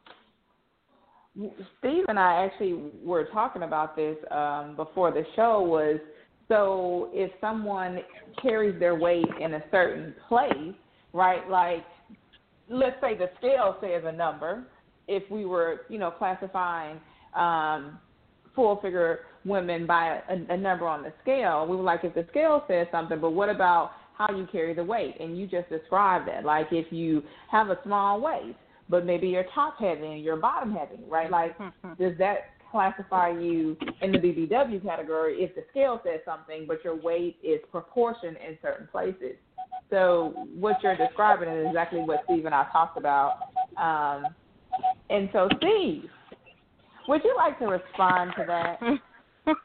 Steve and I actually were talking about this um, before the show was, so if someone carries their weight in a certain place, right, like let's say the scale says a number, if we were, you know, classifying um, full figure women by a, a number on the scale, we were like, if the scale says something, but what about how you carry the weight? And you just described that. Like if you have a small waist, but maybe you're top heavy and you're bottom heavy, right? Like, does that classify you in the B B W category if the scale says something, but your weight is proportioned in certain places? So what you're describing is exactly what Steve and I talked about. Um, and so, Steve, would you like to respond to that?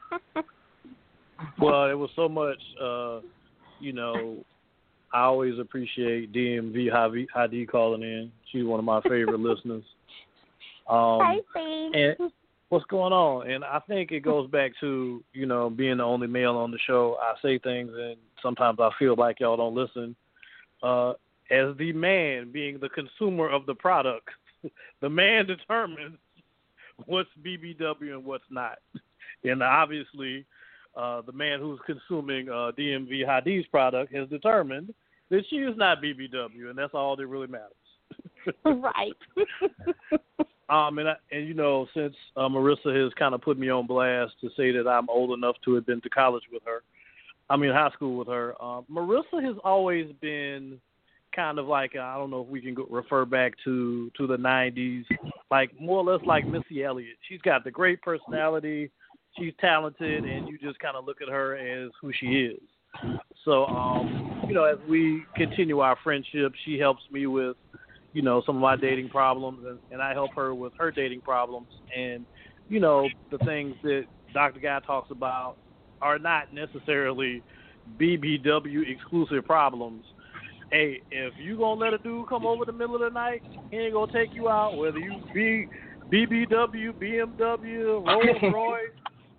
Well, it was so much, uh, you know, I always appreciate D M V Hadi calling in. She's one of my favorite listeners. Um, Hi, Steve. And what's going on? And I think it goes back to, you know, being the only male on the show. I say things and sometimes I feel like y'all don't listen. Uh, as the man being the consumer of the product, the man determines what's B B W and what's not. And obviously, uh, the man who's consuming uh, D M V Hadi's product has determined that she is not B B W, and that's all that really matters. Right. um, and, I, and, you know, since uh, Marissa has kind of put me on blast to say that I'm old enough to have been to college with her, I mean high school with her, uh, Marissa has always been kind of like, I don't know if we can go, refer back to, to the nineties, like more or less like Missy Elliott. She's got the great personality. She's talented, and you just kind of look at her as who she is. So, um, you know, as we continue our friendship, she helps me with, you know, some of my dating problems, and, and I help her with her dating problems. And, you know, the things that Doctor Guy talks about are not necessarily B B W exclusive problems. Hey, if you gonna let a dude come over the middle of the night, he ain't gonna take you out, whether you be B B W, B M W, Rolls Royce,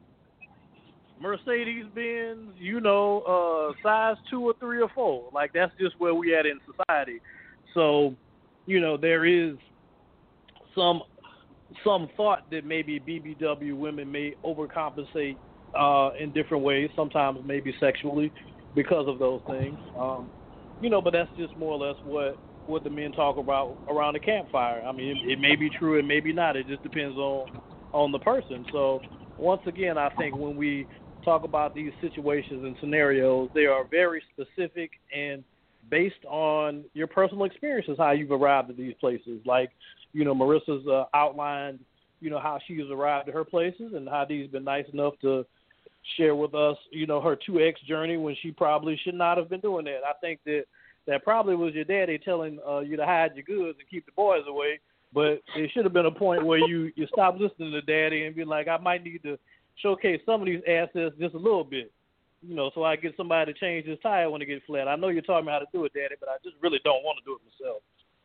Mercedes Benz, you know, uh, size two or three or four. Like, that's just where we at in society. So, you know, there is some some thought that maybe B B W women may overcompensate uh, in different ways, sometimes maybe sexually because of those things. Um, you know, but that's just more or less what, what the men talk about around the campfire. I mean, it, it may be true, it may be not. It just depends on, on the person. So, once again, I think when we talk about these situations and scenarios, they are very specific and based on your personal experiences, how you've arrived at these places. Like, you know, Marissa's uh, outlined, you know, how she has arrived at her places, and Hadi's been nice enough to share with us, you know, her two X journey when she probably should not have been doing that. I think that that probably was your daddy telling uh, you to hide your goods and keep the boys away, but it should have been a point where you, you stop listening to daddy and be like, I might need to showcase some of these assets just a little bit, you know, so I get somebody to change his tire when it gets flat. I know you taught me how to do it, Daddy, but I just really don't want to do it myself.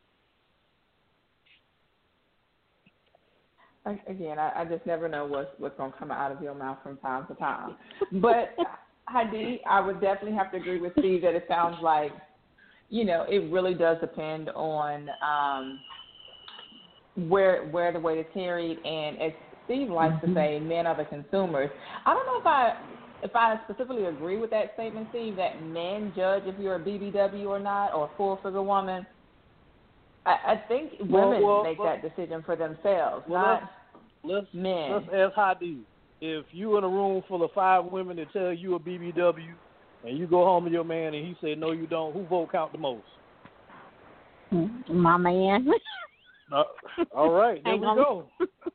Again, I, I just never know what's what's going to come out of your mouth from time to time. But Hadi, I would definitely have to agree with Steve that it sounds like, you know, it really does depend on um, where where the weight is carried, and as Steve likes mm-hmm. to say, men are the consumers. I don't know if I if I specifically agree with that statement, Steve, that men judge if you're a B B W or not, or a full figure woman. I, I think well, women well, make well, that decision for themselves, well, not let's, men. Let's ask Hadi. If you in a room full of five women that tell you a B B W, and you go home with your man and he said, no, you don't, who vote count the most? My man. Uh, all right, there we go.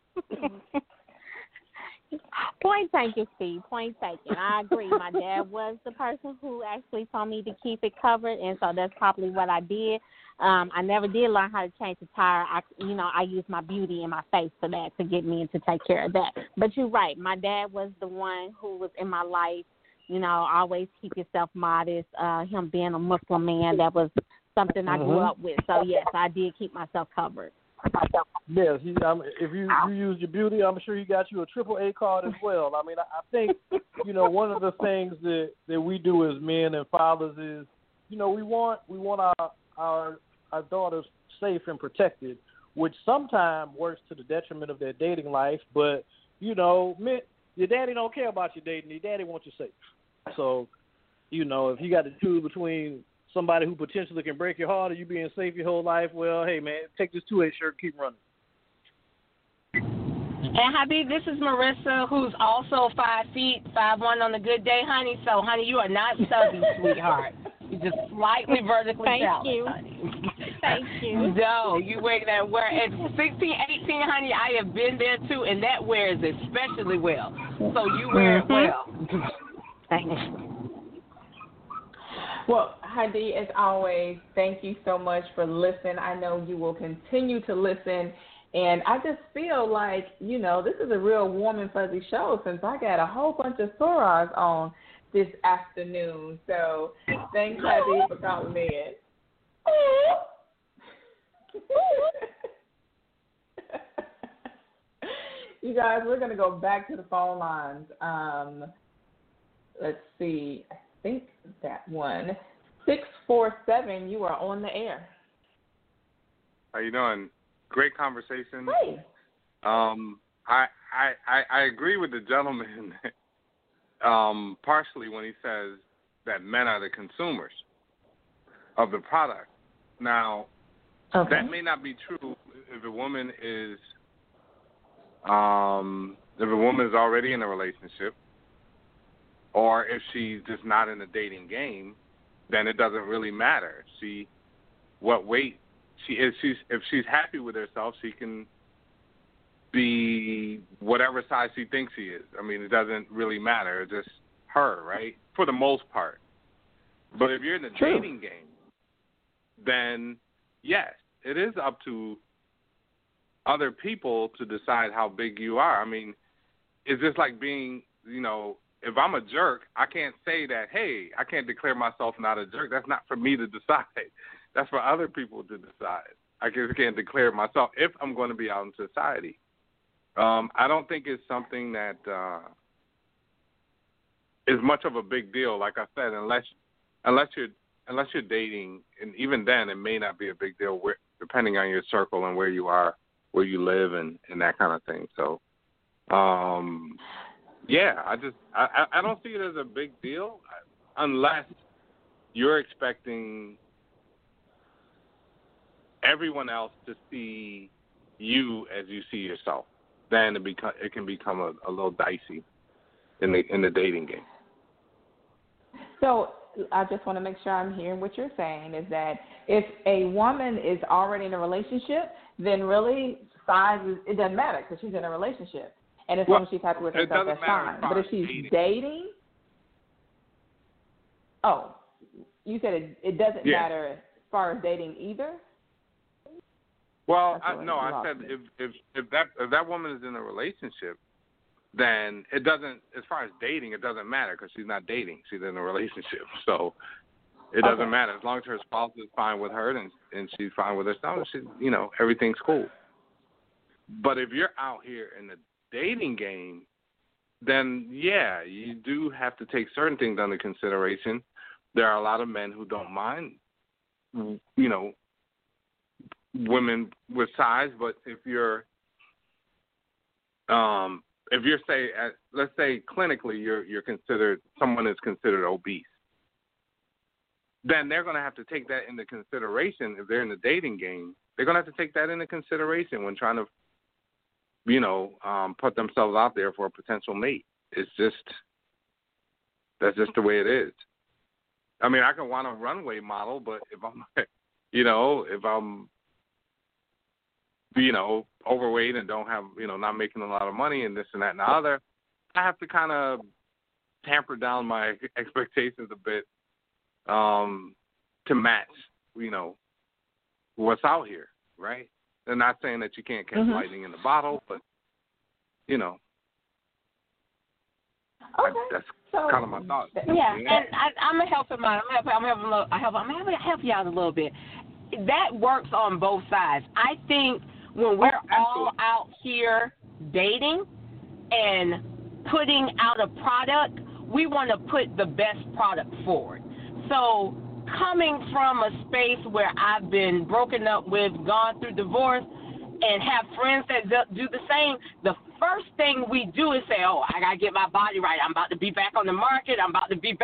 Point taken, Steve. Point taken. I agree. My dad was the person who actually told me to keep it covered, and so that's probably what I did. Um, I never did learn how to change the tire. I, you know, I used my beauty and my face for that to get me in to take care of that. But you're right. My dad was the one who was in my life. You know, always keep yourself modest. Uh, him being a Muslim man, that was something I grew mm-hmm. up with. So yes, I did keep myself covered. Yes, he, um, if you, you use your beauty, I'm sure he got you a triple A card as well. I mean, I, I think, you know, one of the things that, that we do as men and fathers is, you know, we want we want our our our daughters safe and protected, which sometimes works to the detriment of their dating life. But, you know, men, your daddy don't care about your dating. Your daddy wants you safe. So, you know, if you got to choose between somebody who potentially can break your heart or you being safe your whole life, well, hey, man, take this two A shirt and keep running. And Habib, this is Marissa, who's also five feet, five one on a good day, honey. So, honey, you are not stubby, sweetheart. You're just slightly vertically Thank challenged, you. honey. Thank you. No, you wear that wear at sixteen, eighteen, honey. I have been there too, and that wears especially well. So you wear it well. Thank you. Well, Heidi, as always, thank you so much for listening. I know you will continue to listen. And I just feel like, you know, this is a real warm and fuzzy show since I got a whole bunch of sorors on this afternoon. So thanks, Heidi, for calling me in. You guys, we're going to go back to the phone lines. Um, let's see. I think that one. six four seven, you are on the air. How you doing? Great conversation. Hey. Um, I, I, I, I agree with the gentleman um, partially when he says that men are the consumers of the product. Now, okay. that may not be true if a woman is um, if a woman is already in a relationship, or if she's just not in the dating game. Then it doesn't really matter. She, what weight she is. She's if she's happy with herself, she can be whatever size she thinks she is. I mean, it doesn't really matter. It's just her, right? For the most part. But if you're in the True. dating game, then yes, it is up to other people to decide how big you are. I mean, it's just like being, you know, if I'm a jerk, I can't say that, hey, I can't declare myself not a jerk. That's not for me to decide. That's for other people to decide. I just can't declare myself if I'm going to be out in society. Um, I don't think it's something that uh, is much of a big deal. Like I said, unless unless you're unless you're dating, and even then, it may not be a big deal. Where, depending on your circle and where you are, where you live, and, and that kind of thing. So, um, yeah, I just I, I don't see it as a big deal unless you're expecting everyone else to see you as you see yourself. Then it become it can become a, a little dicey in the in the dating game. So I just want to make sure I'm hearing what you're saying is that if a woman is already in a relationship, then really size is, it doesn't matter because she's in a relationship, and as well, long as she's happy with herself, that's fine. But if she's dating, dating oh, you said it, it doesn't yeah. matter as far as dating either. Well, I, no, I said if, if if that if that woman is in a relationship, then it doesn't. As far as dating, it doesn't matter because she's not dating; she's in a relationship. So it doesn't okay. matter as long as her spouse is fine with her and and she's fine with herself. She, you know, everything's cool. But if you're out here in the dating game, then yeah, you do have to take certain things under consideration. There are a lot of men who don't mind, you know, women with size, but if you're, um, if you're say, at, let's say clinically, you're you're considered someone is considered obese, then they're going to have to take that into consideration. If they're in the dating game, they're going to have to take that into consideration when trying to, you know, um, put themselves out there for a potential mate. It's just that's just the way it is. I mean, I can want a runway model, but if I'm, you know, if I'm you know, overweight and don't have, you know, not making a lot of money and this and that and the other, I have to kind of tamper down my expectations a bit um, to match, you know, what's out here, right? They're not saying that you can't catch mm-hmm. lightning in the bottle, but, you know, okay. I, that's so, kind of my thought. Yeah, yeah. and I, I'm gonna help him out. I'm gonna help. I'm gonna help. I help. I'm gonna help you out a little bit. That works on both sides. I think when we're oh, all out here dating and putting out a product, we want to put the best product forward. So coming from a space where I've been broken up with, gone through divorce, and have friends that do the same, the first thing we do is say, oh, I got to get my body right. I'm about to be back on the market. I'm about to be back.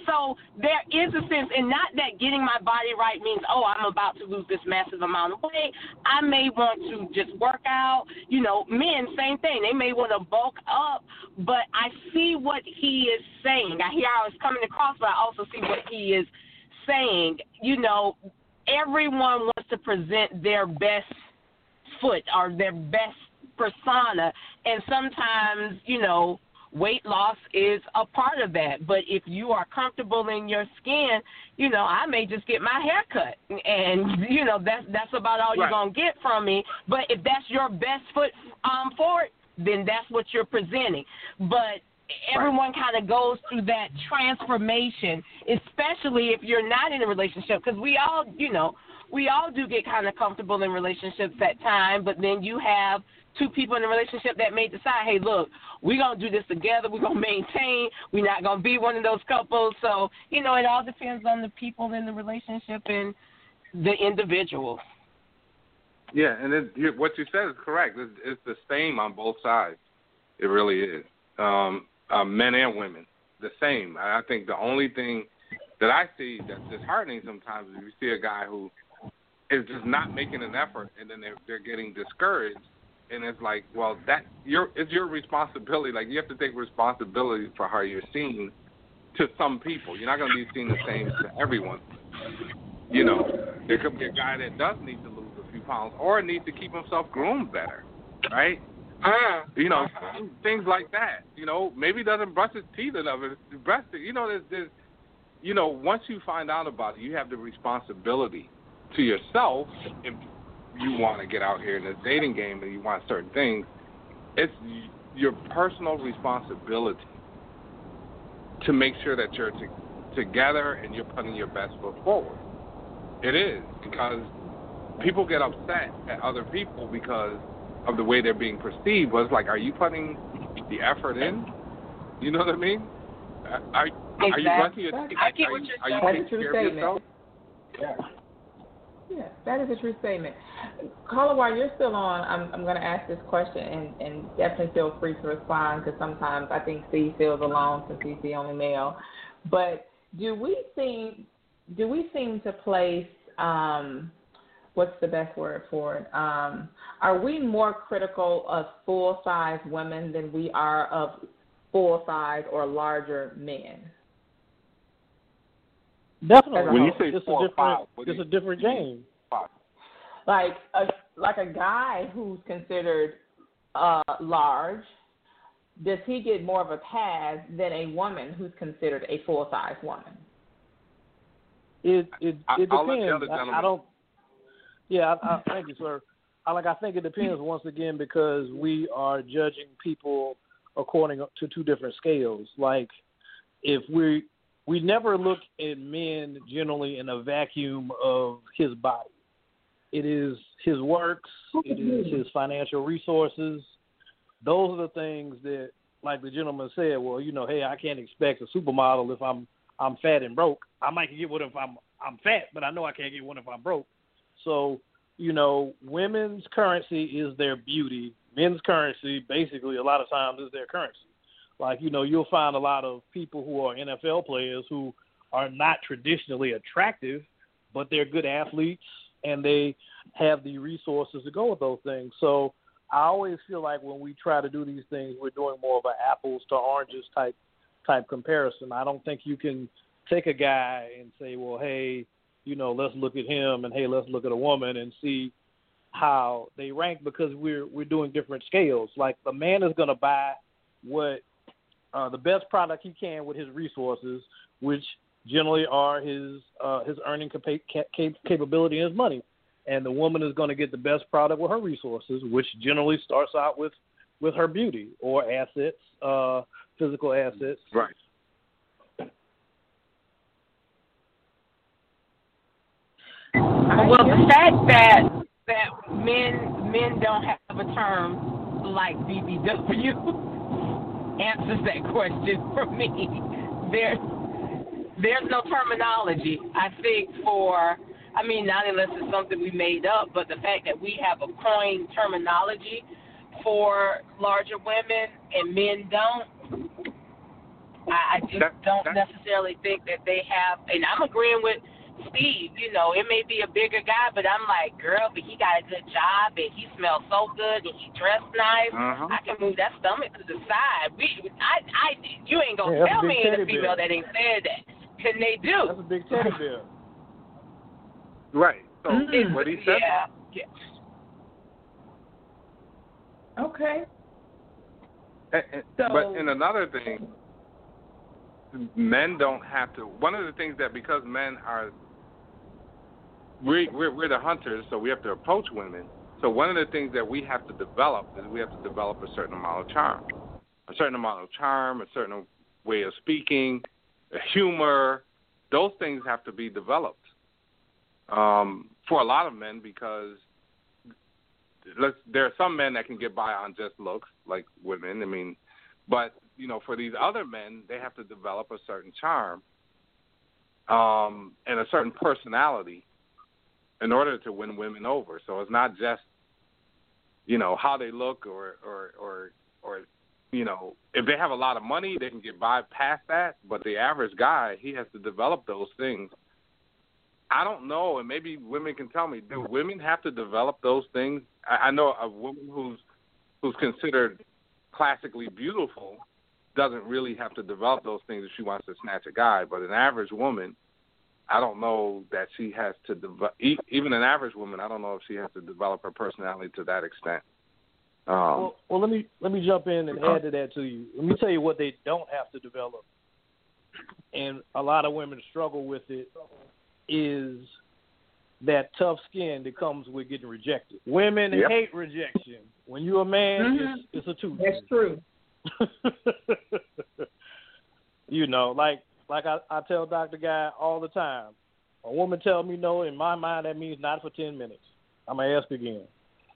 So there is a sense, and not that getting my body right means, oh, I'm about to lose this massive amount of weight. I may want to just work out. You know, men, same thing. They may want to bulk up, but I see what he is saying. I hear how it's coming across, but I also see what he is saying. You know, everyone wants to present their best foot or their best persona, and sometimes, you know, weight loss is a part of that. But if you are comfortable in your skin, you know, I may just get my hair cut, and, you know, that's that's about all right. You're going to get from me. But if that's your best foot um, forward, then that's what you're presenting. But everyone kind of goes through that transformation, especially if you're not in a relationship, because we all, you know, we all do get kind of comfortable in relationships at times, but then you have two people in a relationship that may decide, hey, look, we're going to do this together. We're going to maintain. We're not going to be one of those couples. So, you know, it all depends on the people in the relationship and the individual. Yeah, and it, what you said is correct. It's, it's the same on both sides. It really is. Um, uh, men and women, the same. I think the only thing that I see that's disheartening sometimes is you see a guy who is just not making an effort, and then they're, they're getting discouraged. And it's like, well, that your it's your responsibility. Like, you have to take responsibility for how you're seen to some people. You're not going to be seen the same to everyone. You know, there could be a guy that does need to lose a few pounds or needs to keep himself groomed better, right? Uh, you know, things like that. You know, maybe he doesn't brush his teeth enough. His breast, you know, there's, there's, you know, once you find out about it, you have the responsibility to yourself. If you want to get out here in this dating game and you want certain things, it's your personal responsibility to make sure that you're to, together and you're putting your best foot forward. It is, because people get upset at other people because of the way they're being perceived. But it's like, are you putting the effort in? You know what I mean? Are, exactly. are you brushing your teeth? I get are what you, you're are you saying. taking care of yourself? Yeah. Yeah, that is a true statement. Caller, while you're still on, I'm, I'm going to ask this question, and, and definitely feel free to respond, because sometimes I think Steve feels alone since he's the only male. But do we seem do we seem to place um, what's the best word for it? Um, are we more critical of full size women than we are of full size or larger men? Definitely. When you say it's four a different, or five, it's a different game. Like a like a guy who's considered uh, large, does he get more of a pass than a woman who's considered a full size woman? It it it I'll let the depends. other I, gentleman. I don't. Yeah, I, I, thank you, sir. I like. I think it depends once again, because we are judging people according to two different scales. Like, if we we never look at men generally in a vacuum of his body. It is his works. It is his financial resources. Those are the things that, like the gentleman said, well, you know, hey, I can't expect a supermodel if I'm I'm fat and broke. I might get one if I'm I'm fat, but I know I can't get one if I'm broke. So, you know, women's currency is their beauty. Men's currency, basically, a lot of times is their currency. Like, you know, you'll find a lot of people who are N F L players who are not traditionally attractive, but they're good athletes and they have the resources to go with those things. So I always feel like when we try to do these things, we're doing more of an apples to oranges type type comparison. I don't think you can take a guy and say, well, hey, you know, let's look at him, and hey, let's look at a woman and see how they rank, because we're we're doing different scales. Like, the man is going to buy what uh, the best product he can with his resources, which generally are his uh, his earning capa- cap- capability and his money. And the woman is going to get the best product with her resources, which generally starts out with, with her beauty or assets, uh, physical assets. Right. Well, the fact that that men men don't have a term like B B W answers that question for me. There, there's no terminology, I think, for, I mean, not unless it's something we made up, but the fact that we have a coined terminology for larger women and men don't, I, I just that, don't that, necessarily think that they have, and I'm agreeing with Steve, you know, it may be a bigger guy, but I'm like, girl, but he got a good job, and he smells so good, and he dressed nice. uh-huh. I can move that stomach to the side. We, I, I, you ain't gonna yeah, tell me ain't a female bear. that ain't said that. Can they do? That's a big teddy bear. Right. So Mm. what he said. Yeah. yeah. Okay. And, and, So, but and another thing, men don't have to. One of the things that because men are, we we're, we're the hunters, so we have to approach women. So one of the things that we have to develop is we have to develop a certain amount of charm, a certain amount of charm, a certain way of speaking, humor. Those things have to be developed um, for a lot of men because let's, there are some men that can get by on just looks, like women. I mean, but you know, for these other men, they have to develop a certain charm um, and a certain personality in order to win women over. So it's not just, you know, how they look or, or, or, or, you know, if they have a lot of money, they can get by past that. But the average guy, he has to develop those things. I don't know, and maybe women can tell me, do women have to develop those things? I, I know a woman who's who's considered classically beautiful doesn't really have to develop those things if she wants to snatch a guy. But an average woman, I don't know that she has to develop, even an average woman, I don't know if she has to develop her personality to that extent. Um, well, well, let me let me jump in and add to that to you. Let me tell you what they don't have to develop, and a lot of women struggle with it, is that tough skin that comes with getting rejected. Women yep. hate rejection. When you're a man, Mm-hmm. it's, it's a two. That's true. You know, like like I, I tell Doctor Guy all the time, a woman tells me no, in my mind that means not for ten minutes. I'm going to ask again.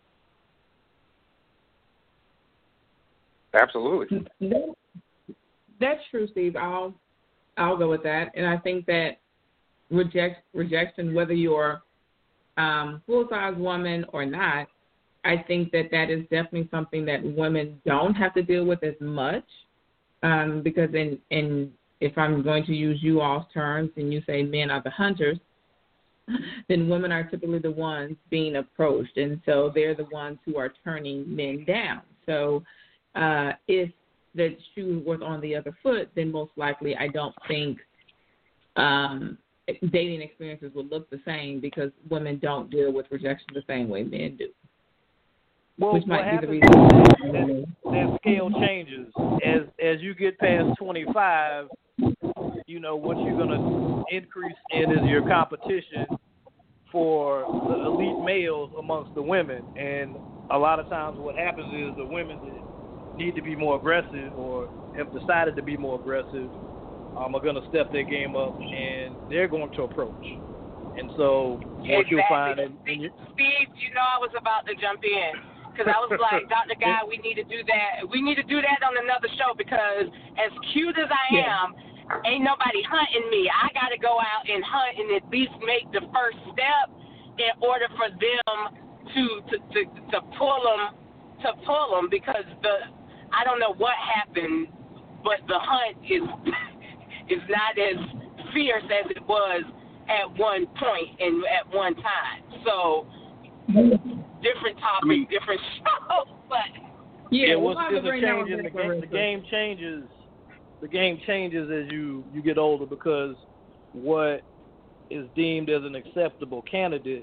Absolutely. That, that's true, Steve. I'll I'll go with that. And I think that reject rejection, whether you're um, full-size woman or not, I think that that is definitely something that women don't have to deal with as much um, because in, in if I'm going to use you all's terms and you say men are the hunters, then women are typically the ones being approached, and so they're the ones who are turning men down. So uh, if the shoe was on the other foot, then most likely I don't think um, dating experiences would look the same because women don't deal with rejection the same way men do. Well, Which what might be the happens reason. is that, that scale changes as as you get past twenty-five. You know what you're going to increase in is your competition for the elite males amongst the women, and a lot of times what happens is the women that need to be more aggressive or have decided to be more aggressive um, are going to step their game up, and they're going to approach. And so what exactly. you'll find in, in your, Steve, you know I was about to jump in because I was like, Doctor Guy, we need to do that. We need to do that on another show because as cute as I am, ain't nobody hunting me. I got to go out and hunt and at least make the first step in order for them to to, to, to pull them to pull them because the I don't know what happened, but the hunt is is not as fierce as it was at one point and at one time. So different topic, different show, but yeah, yeah, we'll what's it's a change in the game. The game changes. The game changes as you, you get older because what is deemed as an acceptable candidate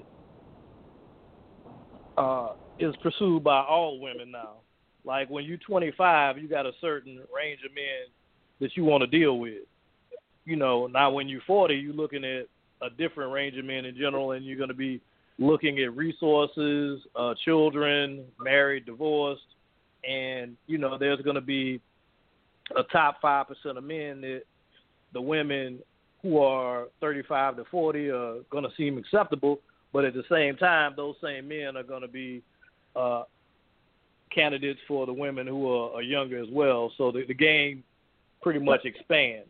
uh, is pursued by all women now. Like when you're twenty-five, you got a certain range of men that you want to deal with. You know, now when you're forty, you're looking at a different range of men in general, and you're going to be looking at resources, uh, children, married, divorced, and, you know, there's going to be a top five percent of men that the women who are thirty-five to forty are going to seem acceptable, but at the same time, those same men are going to be uh, candidates for the women who are, are younger as well. So the, the game pretty much expands.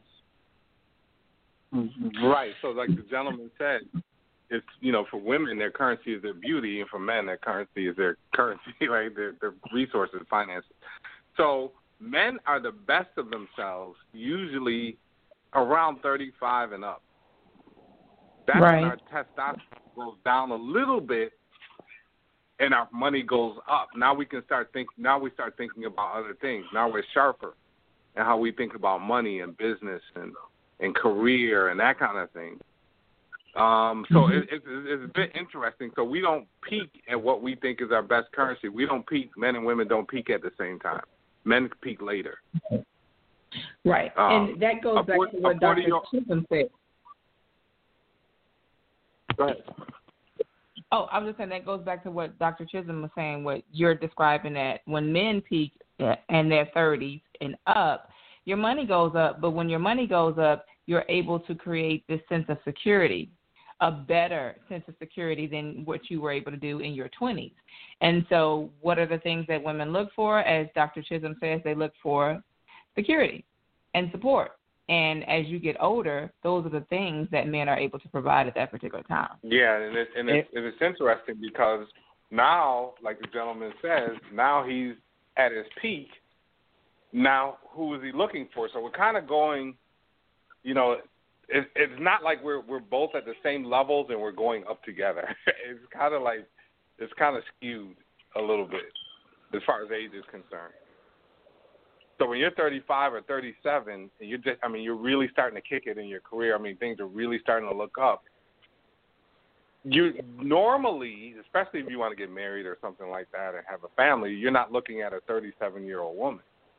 Right. So like the gentleman said, it's, you know, for women, their currency is their beauty, and for men, their currency is their currency, right? Their, their resources, finances. So men are the best of themselves usually around thirty-five and up. That's right. when our testosterone goes down a little bit and our money goes up. Now we can start think. Now we start thinking about other things. Now we're sharper in how we think about money and business and, and career and that kind of thing. Um, so mm-hmm. it, it, it's a bit interesting. So we don't peak at what we think is our best currency. We don't peak. Men and women don't peak at the same time. Men peak later. Right, um, and that goes back to what Doctor Chisholm said. Go ahead. Oh, I was just saying that goes back to what Doctor Chisholm was saying, what you're describing, that when men peak in their thirties and up, your money goes up, but when your money goes up, you're able to create this sense of security, a better sense of security than what you were able to do in your twenties. And so what are the things that women look for? As Doctor Chisholm says, they look for security and support. And as you get older, those are the things that men are able to provide at that particular time. Yeah, and, it, and it, it's interesting because now, like the gentleman says, now he's at his peak. Now, who is he looking for? So we're kind of going, you know, it, it's not like we're we're both at the same levels and we're going up together. It's kind of like, it's kind of skewed a little bit as far as age is concerned. So when you're thirty-five or thirty-seven, and you're just, I mean, you're really starting to kick it in your career. I mean, things are really starting to look up. You normally, especially if you want to get married or something like that and have a family, you're not looking at a thirty-seven-year-old woman.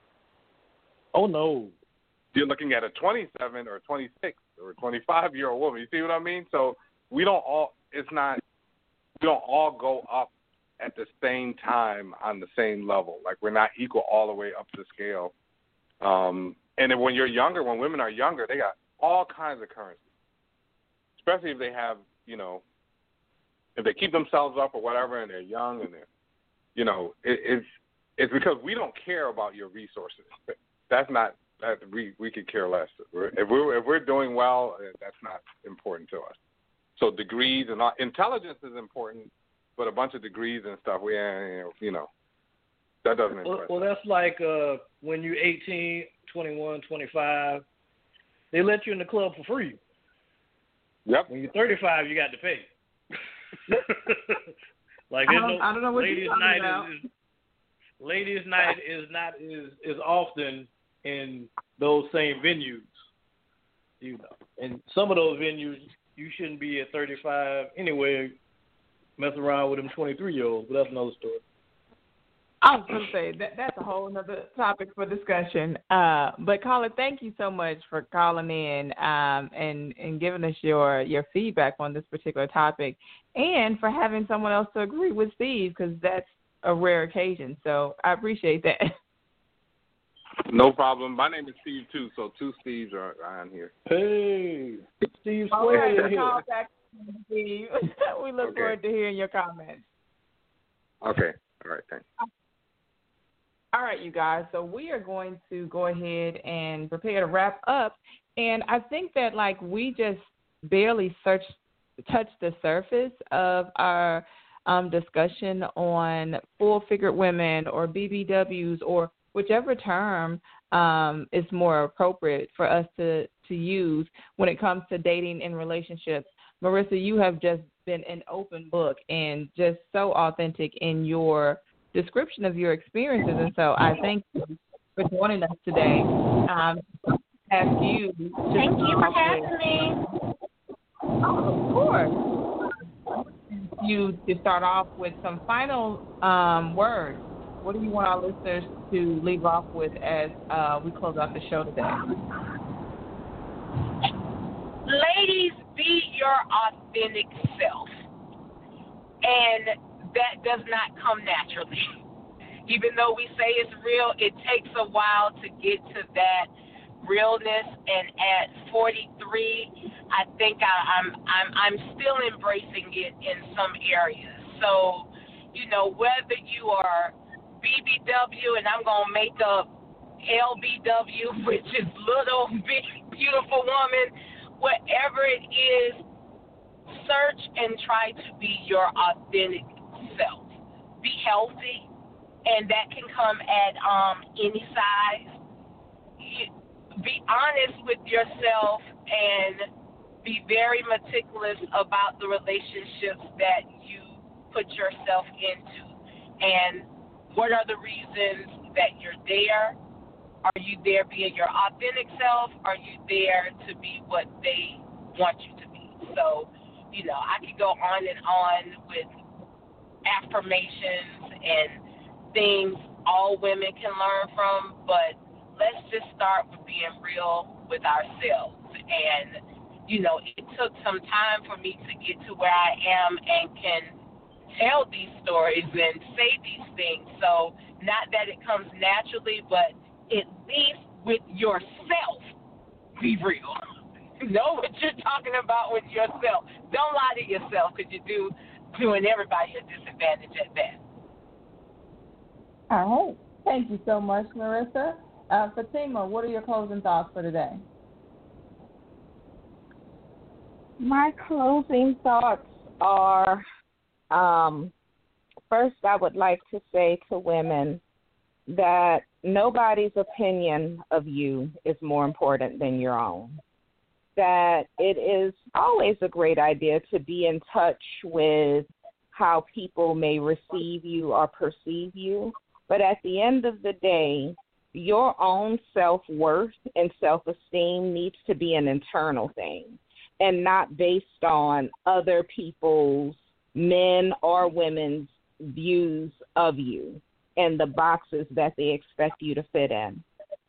Oh, no. You're looking at a twenty-seven or twenty-six or twenty-five-year-old woman. You see what I mean? So we don't all, it's not, we don't all go up at the same time on the same level. Like, we're not equal all the way up the scale. Um, and then when you're younger, when women are younger, they got all kinds of currency, especially if they have, you know, if they keep themselves up or whatever and they're young and they're, you know, it, it's it's because we don't care about your resources. That's not, that we, we could care less. We're, if, we're, if we're doing well, that's not important to us. So degrees and all, intelligence is important, but a bunch of degrees and stuff, we, you know, that doesn't well, impress well, that's like uh, when you're eighteen, twenty-one, twenty-five, they let you in the club for free. Yep. When you're thirty-five, you got to pay. Like, I don't, no, I don't know what ladies' you're talking night about. is, ladies' night is not is is often in those same venues, you know. And some of those venues, you shouldn't be at thirty-five anyway, messing around with them twenty-three-year-olds, but that's another story. I was going to say, that that's a whole other topic for discussion. Uh, but, caller, thank you so much for calling in um, and, and giving us your, your feedback on this particular topic, and for having someone else to agree with Steve, because that's a rare occasion. So I appreciate that. No problem. My name is Steve, too, so two Steves are on here. Hey, Steve All right, Square here. call back, Steve. We look Okay. forward to hearing your comments. Okay. All right, thanks. All right, you guys. So we are going to go ahead and prepare to wrap up. And I think that, like, we just barely searched, touched the surface of our um, discussion on full-figured women or B B Ws or whichever term um, is more appropriate for us to, to use when it comes to dating and relationships. Marissa, you have just been an open book and just so authentic in your description of your experiences. And so I thank you for joining us today. Um, ask you to Thank you for having me. Oh, of course. You to start off with some final um, words. What do you want our listeners to leave off with as uh, we close out the show today? Ladies, be your authentic self. And that does not come naturally. Even though we say it's real, it takes a while to get to that realness. And at forty-three, I think I, I'm I'm I'm still embracing it in some areas. So, you know, whether you are B B W, and I'm gonna make up L B W, which is little big beautiful woman, whatever it is, search and try to be your authentic self. Be healthy and that can come at um, any size. You, be honest with yourself and be very meticulous about the relationships that you put yourself into. And what are the reasons that you're there? Are you there being your authentic self? Are you there to be what they want you to be? So, you know, I could go on and on with affirmations and things all women can learn from, but let's just start with being real with ourselves. And, you know, it took some time for me to get to where I am and can tell these stories and say these things. So not that it comes naturally, but at least with yourself, be real. Know what you're talking about with yourself. Don't lie to yourself, because you do doing everybody a disadvantage at that. All right. Thank you so much, Marissa. Uh, Fatima, what are your closing thoughts for today? My closing thoughts are, um, first, I would like to say to women that nobody's opinion of you is more important than your own. That it is always a great idea to be in touch with how people may receive you or perceive you. But at the end of the day, your own self-worth and self-esteem needs to be an internal thing and not based on other people's, men or women's, views of you and the boxes that they expect you to fit in.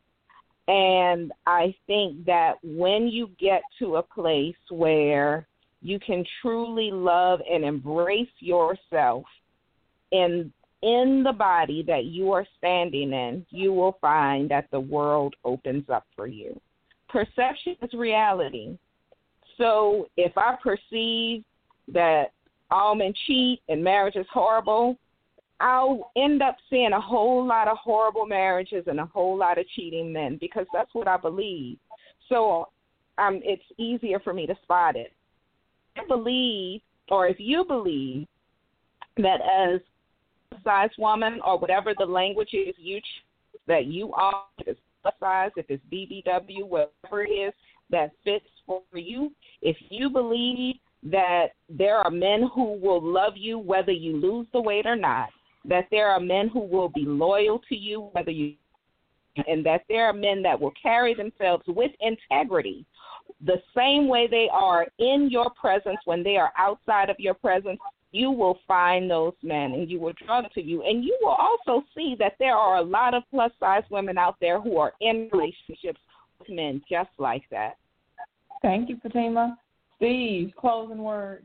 And I think that when you get to a place where you can truly love and embrace yourself in in the body that you are standing in, you will find that the world opens up for you. Perception is reality. So if I perceive that all men cheat and marriage is horrible, I'll end up seeing a whole lot of horrible marriages and a whole lot of cheating men, because that's what I believe. So um, it's easier for me to spot it. I believe, or if you believe, that as a size woman or whatever the language is you choose, that you are, if it's plus size, if it's B B W, whatever it is that fits for you, if you believe that there are men who will love you whether you lose the weight or not, that there are men who will be loyal to you whether you, and that there are men that will carry themselves with integrity the same way they are in your presence when they are outside of your presence, you will find those men and you will draw them to you. And you will also see that there are a lot of plus-size women out there who are in relationships with men just like that. Thank you, Fatima. Steve, closing words.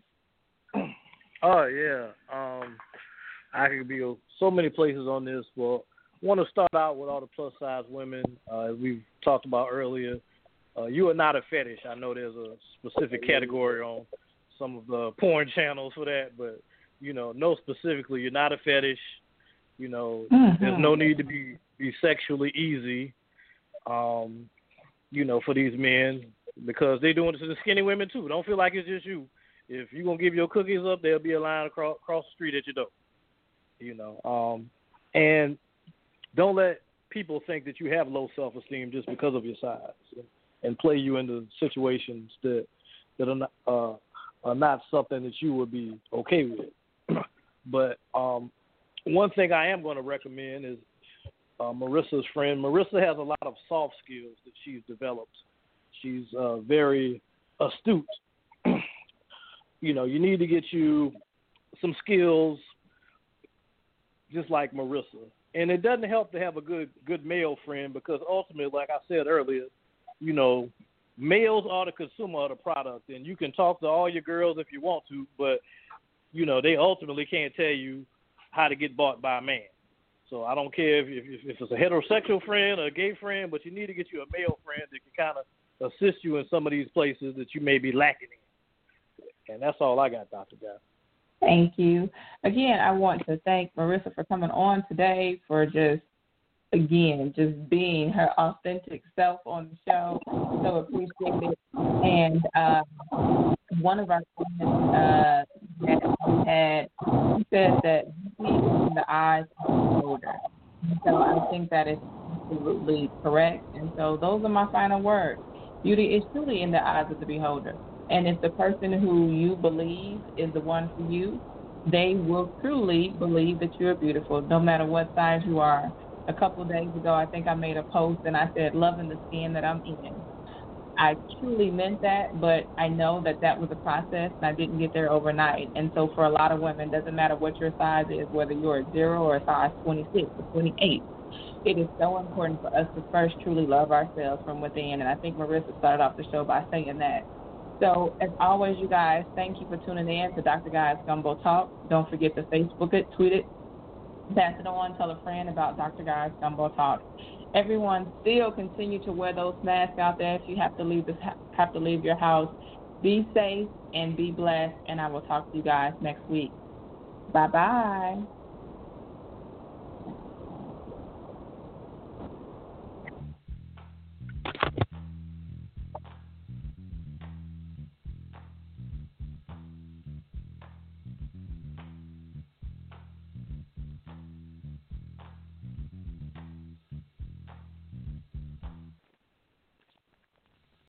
Oh, yeah. Um, I could be so many places on this. Well, I want to start out with all the plus-size women. Uh, as we've talked about earlier, uh, you are not a fetish. I know there's a specific category on some of the porn channels for that, but, you know, know specifically you're not a fetish. You know, mm-hmm. There's no need to be, be sexually easy, um, you know, for these men, because they're doing it to the skinny women, too. Don't feel like it's just you. If you're going to give your cookies up, there'll be a line across, across the street at your door, you know. Um, and don't let people think that you have low self-esteem just because of your size and, and play you into situations that that are not, uh, are not something that you would be okay with. But um, one thing I am going to recommend is uh, Marissa's friend. Marissa has a lot of soft skills that she's developed. She's uh, very astute. You know, you need to get you some skills just like Marissa. And it doesn't help to have a good good male friend, because ultimately, like I said earlier, you know, males are the consumer of the product. And you can talk to all your girls if you want to, but, you know, they ultimately can't tell you how to get bought by a man. So I don't care if, if, if it's a heterosexual friend or a gay friend, but you need to get you a male friend that can kind of assist you in some of these places that you may be lacking in. And that's all I got, Doctor Guy. Thank you. Again, I want to thank Marissa for coming on today, for just, again, just being her authentic self on the show. So appreciate it. And uh, one of our friends uh, that had said that is in the eyes of the beholder. And so I think that is absolutely correct. And so those are my final words. Beauty is truly in the eyes of the beholder. And if the person who you believe is the one for you, they will truly believe that you're beautiful, no matter what size you are. A couple of days ago, I think I made a post and I said, loving the skin that I'm in. I truly meant that, but I know that that was a process and I didn't get there overnight. And so for a lot of women, it doesn't matter what your size is, whether you're a zero or a size twenty-six or twenty-eight. It is so important for us to first truly love ourselves from within. And I think Marissa started off the show by saying that. So, as always, you guys, thank you for tuning in to Doctor Guy's Gumbo Talk. Don't forget to Facebook it, tweet it, pass it on, tell a friend about Doctor Guy's Gumbo Talk. Everyone still continue to wear those masks out there if you have to leave this, have to leave your house. Be safe and be blessed, and I will talk to you guys next week. Bye-bye.